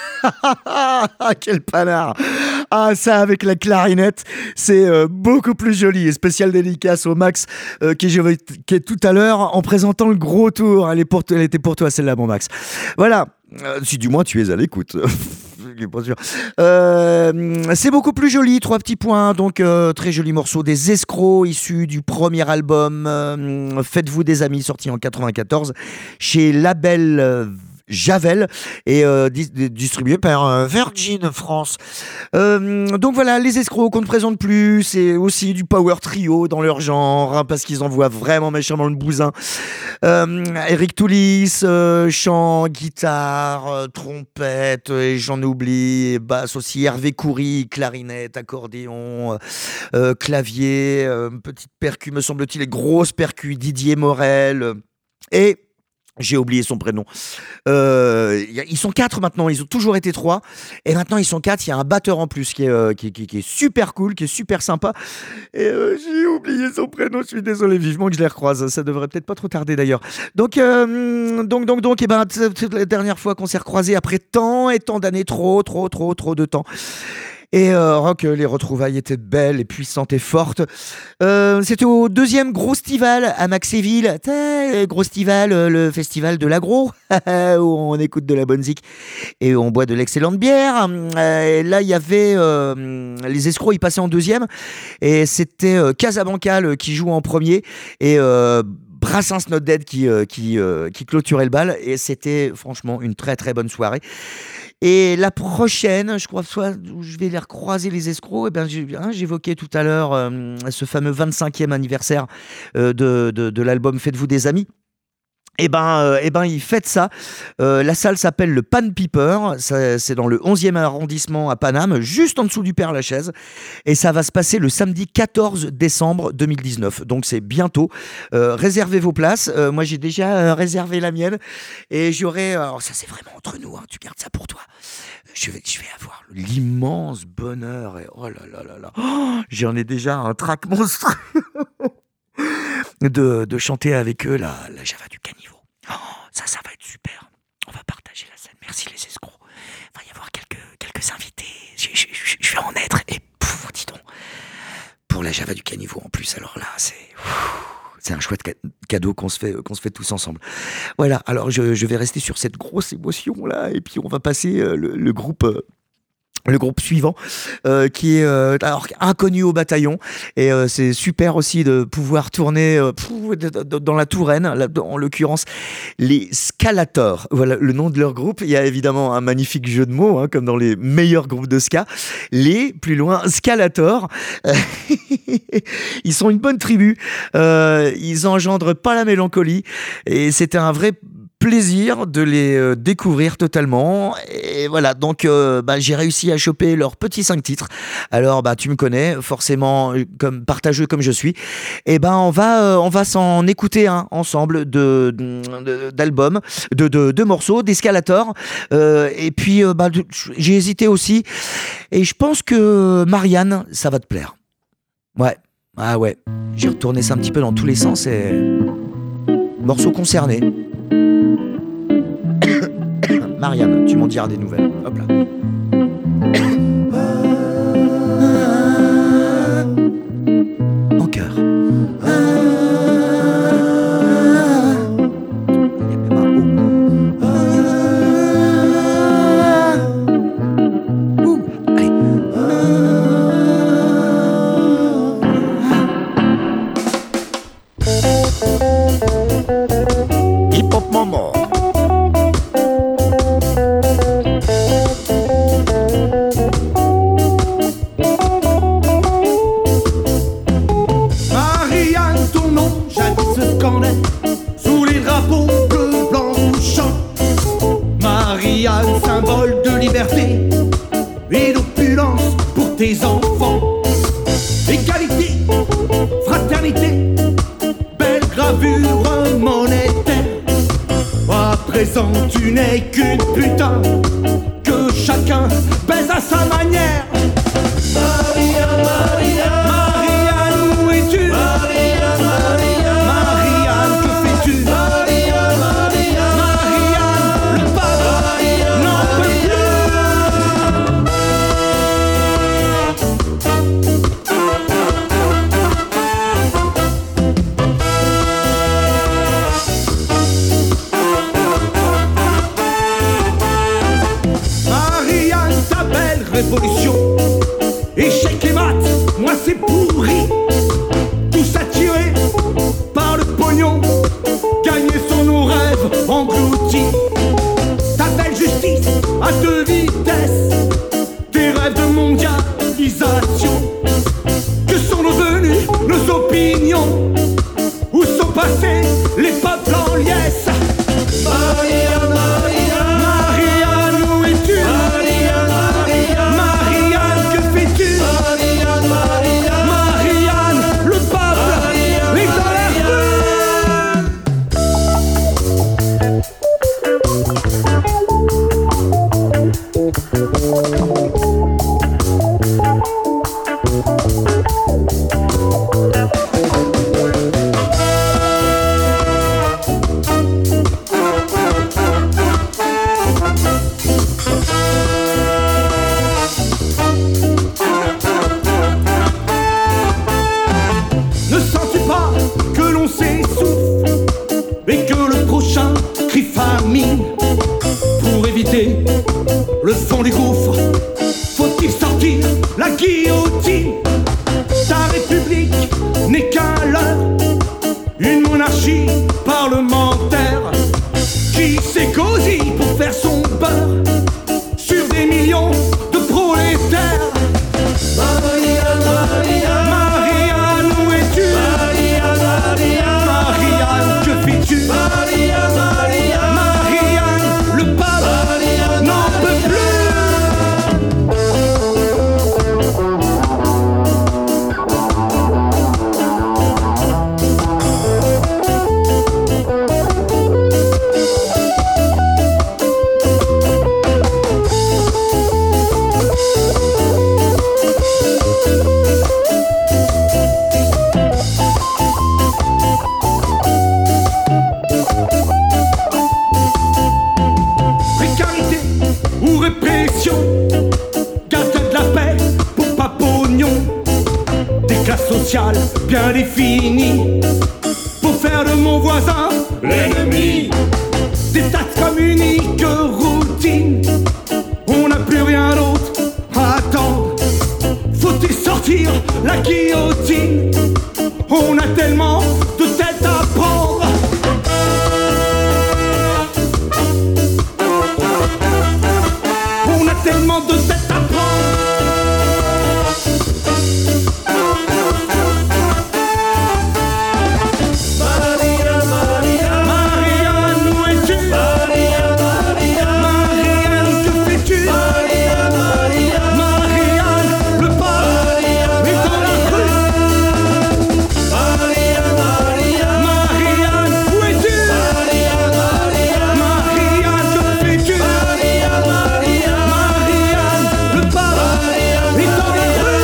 Quel panard. Ah, ça avec la clarinette, c'est beaucoup plus joli. Et spécial dédicace au Max qui est tout à l'heure en présentant le gros tour. Elle était pour toi celle-là, mon Max. Voilà. Si du moins tu es à l'écoute. Pas sûr. C'est beaucoup plus joli, 3 petits points. Donc très joli morceau des Escrocs, issu du premier album Faites-vous des amis, sorti en 94 chez Label Javel et distribué par Virgin France. Donc voilà, les Escrocs qu'on ne présente plus, c'est aussi du power trio dans leur genre, hein, parce qu'ils envoient vraiment méchamment le bousin. Eric Toulis, chant, guitare, trompette, et j'en oublie, et basse aussi, Hervé Coury, clarinette, accordéon, clavier, petite percu, me semble-t-il, et grosse percu, Didier Morel, et j'ai oublié son prénom. Ils sont 4 maintenant, ils ont toujours été 3. Et maintenant, ils sont 4. Il y a un batteur en plus qui est super cool, qui est super sympa. Et j'ai oublié son prénom, je suis désolé, vivement que je les recroise. Ça devrait peut-être pas trop tarder d'ailleurs. Donc, et ben, c'est la dernière fois qu'on s'est recroisés après tant et tant d'années, trop de temps. Et rock, les retrouvailles étaient belles et puissantes et fortes. C'était au 2e Grostival à Maxéville. Grostival, le festival de l'agro, où on écoute de la bonne zik et on boit de l'excellente bière. Et là, il y avait les Escrocs, ils passaient en 2e. Et c'était Casabancal qui joue en premier. Et Brassens Not Dead qui clôturait le bal. Et c'était franchement une très très bonne soirée. Et la prochaine, je crois soit où je vais les recroiser les escrocs, j'évoquais tout à l'heure ce fameux 25e anniversaire de l'album Faites-vous des amis. Eh ben, il fête ça. La salle s'appelle le Pan Piper. C'est dans le 11e arrondissement à Paname, juste en dessous du Père-Lachaise. Et ça va se passer le samedi 14 décembre 2019. Donc, c'est bientôt. Réservez vos places. Moi, j'ai déjà réservé la mienne. Et j'aurai... Alors, ça, c'est vraiment entre nous. Hein, tu gardes ça pour toi. Je vais avoir l'immense bonheur. Et oh là là là là. Oh, j'en ai déjà un trac monstrueux. De chanter avec eux la Java du Caniveau. Oh, ça va être super. On va partager la scène. Merci les escrocs. Il va y avoir quelques invités. Je vais en être. Et dis donc. Pour la Java du Caniveau en plus. Alors là, c'est un chouette cadeau qu'on se fait tous ensemble. Voilà. Alors je vais rester sur cette grosse émotion là. Et puis on va passer le groupe suivant qui est alors inconnu au bataillon et c'est super aussi de pouvoir tourner dans la Touraine, en l'occurrence les Scalators, voilà le nom de leur groupe. Il y a évidemment un magnifique jeu de mots comme dans les meilleurs groupes de ska, les plus loin Scalators. Ils sont une bonne tribu, ils engendrent pas la mélancolie et c'était un vrai plaisir de les découvrir totalement. Et voilà, donc j'ai réussi à choper leurs petits 5 titres. Alors tu me connais forcément comme partageux comme je suis. Et on va s'en écouter un ensemble d'albums, de morceaux d'Escalator. Et puis j'ai hésité aussi. Et je pense que Marianne, ça va te plaire. Ouais. Ah ouais. J'ai retourné ça un petit peu dans tous les sens et morceaux concernés. Marianne, tu m'en diras des nouvelles. Hop là. En chœur. Allez. Hip Hop Maman. Sous les drapeaux bleu, blanc, rouge, Marianne, symbole de liberté et d'opulence pour tes enfants. Égalité, fraternité, belle gravure monétaire. À présent, tu n'es qu'une putain que chacun baise à sa manière. Marianne, Marianne, Marianne, où es-tu? Marianne, Marianne, Marianne, que fais-tu? Marianne, Marianne, Marianne, le pape n'en peut Marianne, ta belle révolution. Échec et maths, moi c'est pourri. Tous attirés par le pognon, gagner sont nos rêves engloutis. Ta belle justice à 2 vitesses, tes rêves de mondialisation. Que sont devenues nos opinions? Où sont passés les peuples en liesse? Marianne, Marianne, Marianne, où es-tu? Marianne, Marianne, Marianne, que fais-tu? Marianne, Marianne, Marianne, le peuple est dans la rue. Ne sens-tu pas que l'on s'essouffle et que le prochain crie famine? Pour éviter le fond du gouffre, faut-il sortir la guillotine? Ta république n'est qu'un leurre, une monarchie parlementaire qui s'est cosy pour faire son beurre Précarité ou répression, gardien de la paix pour pas pognon. Des classes sociales bien définies pour faire de mon voisin l'ennemi. Des taxes comme unique routine, on n'a plus rien d'autre à attendre. Faut-il sortir la guillotine? On a tellement de têtes à prendre. On a tellement de têtes à prendre. Marianne, où es-tu? Marianne, que fais-tu? Marianne, le pape est dans la rue. Marianne, où es-tu? Marianne, que fais-tu? Marianne, le pape est dans la rue.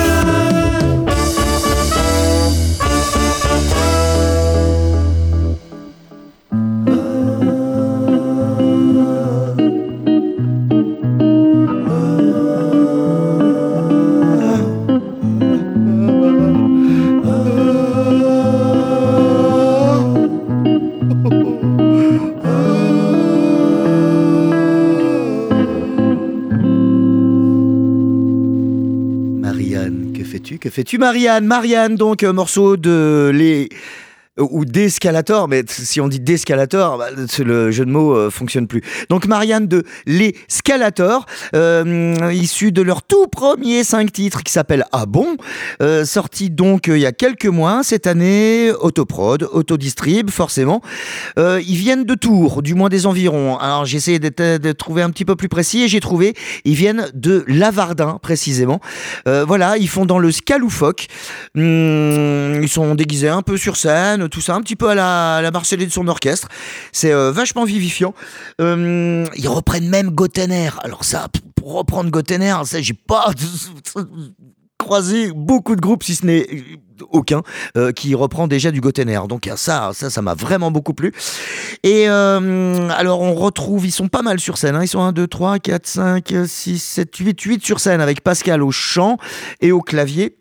Marianne, que fais-tu? Que fais-tu, Marianne? Marianne, donc, morceau de les... ou d'Escalator, mais si on dit d'Escalator, bah, le jeu de mots fonctionne plus. Donc Marianne de Les Scalator, issu de leur tout premier 5 titres qui s'appelle Ah bon, sorti donc il y a quelques mois, cette année, autoprod, autodistrib, forcément. Ils viennent de Tours, du moins des environs. Alors j'ai essayé de trouver un petit peu plus précis et j'ai trouvé, ils viennent de Lavardin précisément. Voilà, ils font dans le ska loufoque. Ils sont déguisés un peu sur scène, tout ça, un petit peu à la Marcellé de son orchestre. C'est vachement vivifiant. Ils reprennent même Gottener. Alors ça, pour reprendre Gottener, ça, j'ai pas croisé beaucoup de groupes, si ce n'est aucun, qui reprend déjà du Gottener. Donc ça m'a vraiment beaucoup plu. Et alors on retrouve, ils sont pas mal sur scène, hein. Ils sont 1, 2, 3, 4, 5, 6, 7, 8 sur scène, avec Pascal au chant et au clavier.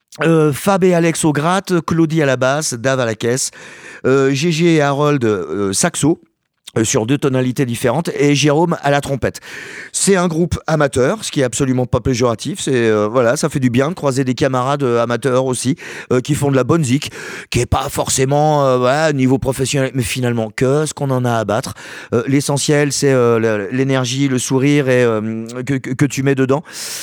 Fab et Alex au gratte, Claudie à la basse, Dave à la caisse, Gégé et Harold saxo, sur 2 tonalités différentes, et Jérôme à la trompette. C'est un groupe amateur, ce qui est absolument pas péjoratif. C'est voilà, ça fait du bien de croiser des camarades amateurs aussi, qui font de la bonne zik, qui est pas forcément voilà, niveau professionnel, mais finalement qu'est-ce qu'on en a à battre. L'essentiel, c'est l'énergie, le sourire et que tu mets dedans.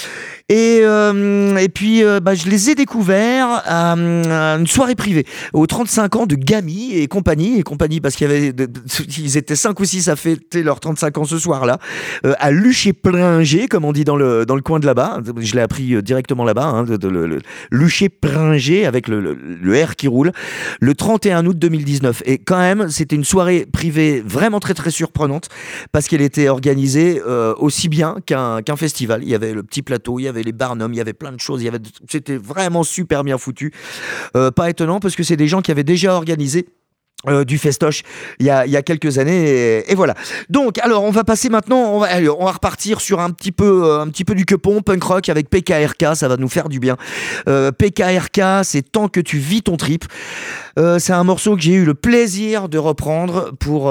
Et puis je les ai découverts à une soirée privée aux 35 ans de Gamy et compagnie parce qu'il y avait ils étaient 5 ou 6 à fêter leurs 35 ans ce soir-là, à Luché-Pringé, comme on dit dans le coin de là-bas. Je l'ai appris directement là-bas, hein, le Luché-Pringé avec le R qui roule, le 31 août 2019. Et quand même, c'était une soirée privée vraiment très très surprenante, parce qu'elle était organisée aussi bien qu'un festival. Il y avait le petit plateau, il y avait les barnums, il y avait plein de choses, c'était vraiment super bien foutu. Pas étonnant, parce que c'est des gens qui avaient déjà organisé du festoche il y a quelques années, et voilà. Donc alors on va passer maintenant, on va repartir sur un petit peu du quepon punk rock avec PKRK, ça va nous faire du bien. PKRK, c'est Tant que tu vis ton trip. C'est un morceau que j'ai eu le plaisir de reprendre pour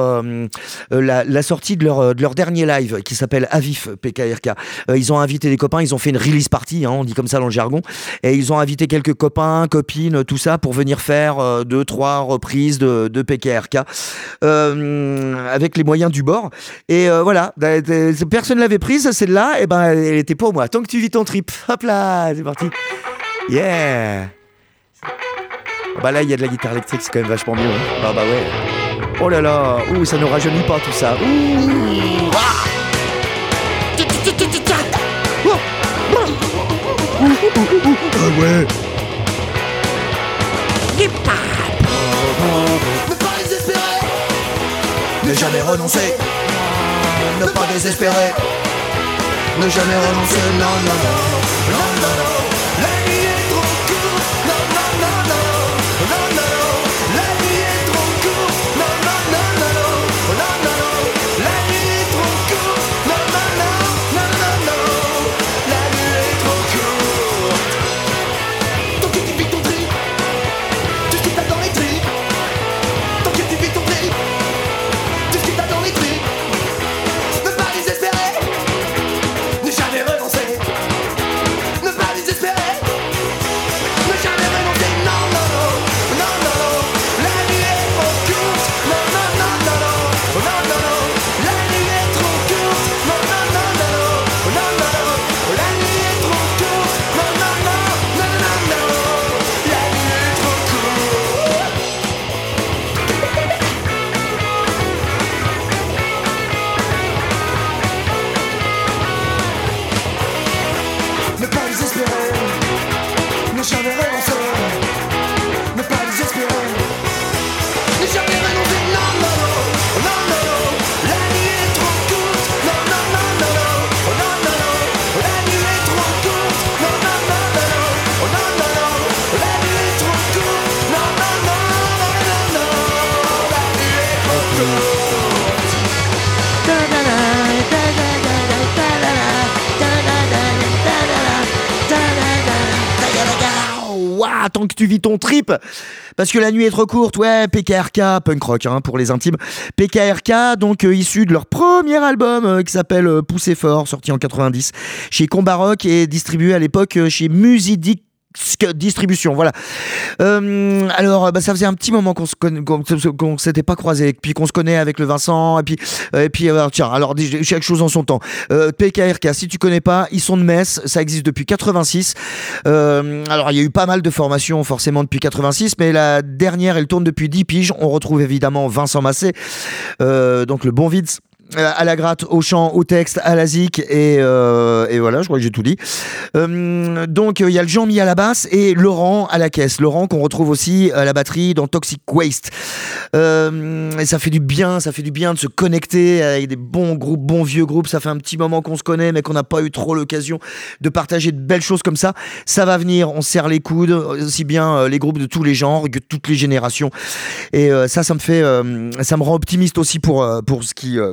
la sortie de leur dernier live qui s'appelle Avif PKRK. Ils ont invité des copains, ils ont fait une release party, hein, on dit comme ça dans le jargon, et ils ont invité quelques copains, copines, tout ça, pour venir faire 2-3 reprises de PKRK avec les moyens du bord. Et voilà, personne l'avait prise celle-là, et ben elle était pour moi. Tant que tu vis ton trip, hop là, c'est parti. Yeah. Bah là il y a de la guitare électrique, c'est quand même vachement mieux, hein. Bah ouais. Oh là là, ça ne rajeunit pas tout ça. Ah ouais. Ne pas désespérer, ne jamais renoncer, ne pas désespérer, ne jamais renoncer, non, non, non, non, non, non. waouh, tant que tu vis ton trip, parce que la nuit est trop courte. Ouais, PKRK, punk rock pour les intimes. PKRK, donc issu de leur premier album qui s'appelle Poussez fort, sorti en 90 chez Combat Rock et distribué à l'époque chez Musidic Distribution, voilà. Alors, ça faisait un petit moment qu'on s'était pas croisés, puis qu'on se connaît avec le Vincent, et puis tiens, alors chaque chose en son temps. PKRK, si tu connais pas, ils sont de Metz, ça existe depuis 86. Alors, il y a eu pas mal de formations forcément depuis 86, mais la dernière, elle tourne depuis 10 piges. On retrouve évidemment Vincent Massé, donc le bon vide. À la gratte, au chant, au texte, à la zik et voilà, je crois que j'ai tout dit. Donc il y a le Jean-Mi à la basse et Laurent à la caisse. Laurent qu'on retrouve aussi à la batterie dans Toxic Waste. Et ça fait du bien de se connecter avec des bons groupes, bons vieux groupes. Ça fait un petit moment qu'on se connaît mais qu'on n'a pas eu trop l'occasion de partager de belles choses comme ça. Ça va venir, on se serre les coudes, aussi bien les groupes de tous les genres que toutes les générations. Et ça me rend optimiste aussi pour ce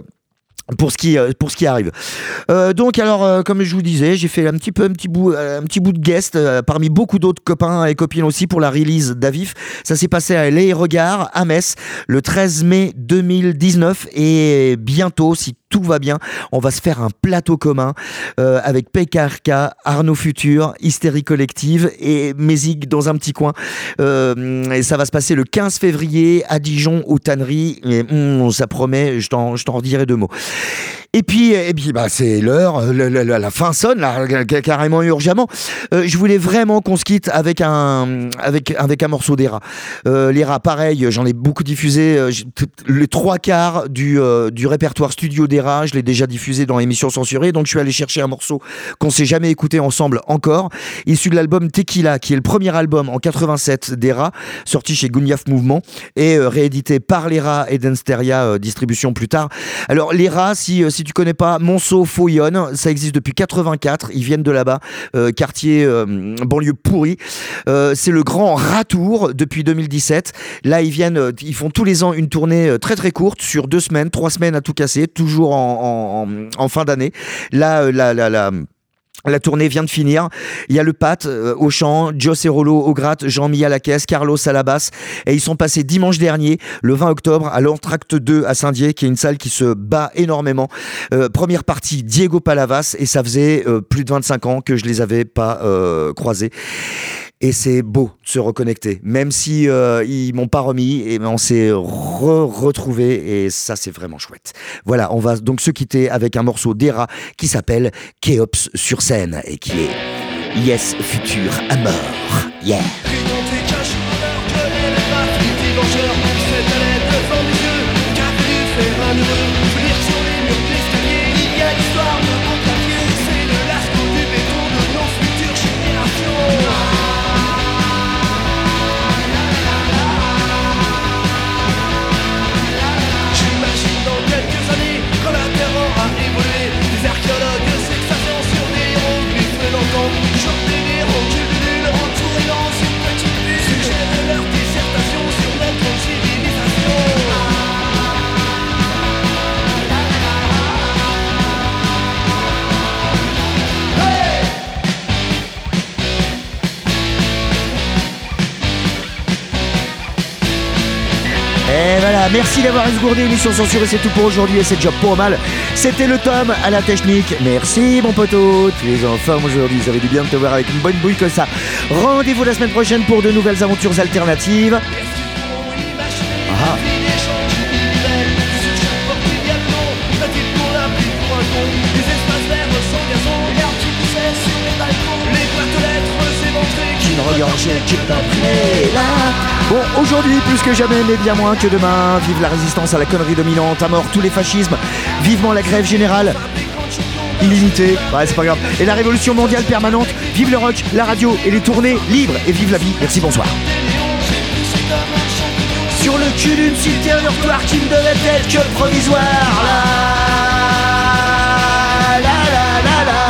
qui arrive. Donc alors comme je vous disais, j'ai fait un petit bout de guest parmi beaucoup d'autres copains et copines aussi pour la release d'Avif. Ça s'est passé à Les Regards à Metz le 13 mai 2019 et bientôt, si tout va bien, on va se faire un plateau commun avec PKRK, Arnaud Futur, Hystérie Collective et Mézig dans un petit coin. Et ça va se passer le 15 février à Dijon, aux Tanneries. Et ça promet, je t'en redirai 2 mots. Et puis c'est l'heure, la fin sonne là, carrément urgemment. Je voulais vraiment qu'on se quitte avec un morceau d'Era. L'Era, pareil, j'en ai beaucoup diffusé. Les 3/4 du répertoire studio d'Era, je l'ai déjà diffusé dans l'émission censurée. Donc je suis allé chercher un morceau qu'on s'est jamais écouté ensemble encore, issu de l'album Tequila, qui est le premier album en 87 d'Era, sorti chez Gunyaf Mouvement et réédité par l'Era et Densteria Distribution plus tard. Alors l'Era, si tu connais pas, Monceau-Foyonne, ça existe depuis 84, ils viennent de là-bas, quartier banlieue pourrie. C'est le grand ratour depuis 2017. Là ils font tous les ans une tournée très très courte sur 2 semaines, 3 semaines à tout casser, toujours en fin d'année. Là la tournée vient de finir. Il y a le Pat au chant, Joe Cerolo au gratte, Jean-Mi à la caisse, Carlos à la basse. Et ils sont passés dimanche dernier, le 20 octobre, à l'Entracte 2 à Saint-Dié, qui est une salle qui se bat énormément. Première partie, Diego Palavas. Et ça faisait plus de 25 ans que je les avais pas croisés. Et c'est beau de se reconnecter, même si ils m'ont pas remis, et on s'est retrouvés et ça c'est vraiment chouette. Voilà, on va donc se quitter avec un morceau d'Era qui s'appelle Kéops sur scène et qui est Yes Futur à mort. Yeah. Et voilà, merci d'avoir esgourdé l'émission censurée, c'est tout pour aujourd'hui et c'est déjà pas mal. C'était le Tom à la technique. Merci mon poteau, tu es en forme aujourd'hui, ça fait du bien de te voir avec une bonne bouille comme ça. Rendez-vous la semaine prochaine pour de nouvelles aventures alternatives. Ah. Bon, aujourd'hui, plus que jamais, mais bien moins que demain. Vive la résistance à la connerie dominante, à mort tous les fascismes. Vivement la grève générale illimitée, ouais c'est pas grave. Et la révolution mondiale permanente. Vive le rock, la radio et les tournées libres. Et vive la vie, merci, bonsoir. Sur le cul d'une cité, un dortoir qui ne devait être que provisoire. La la la la la.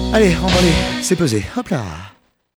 Allez, emballez, c'est pesé. Hop là.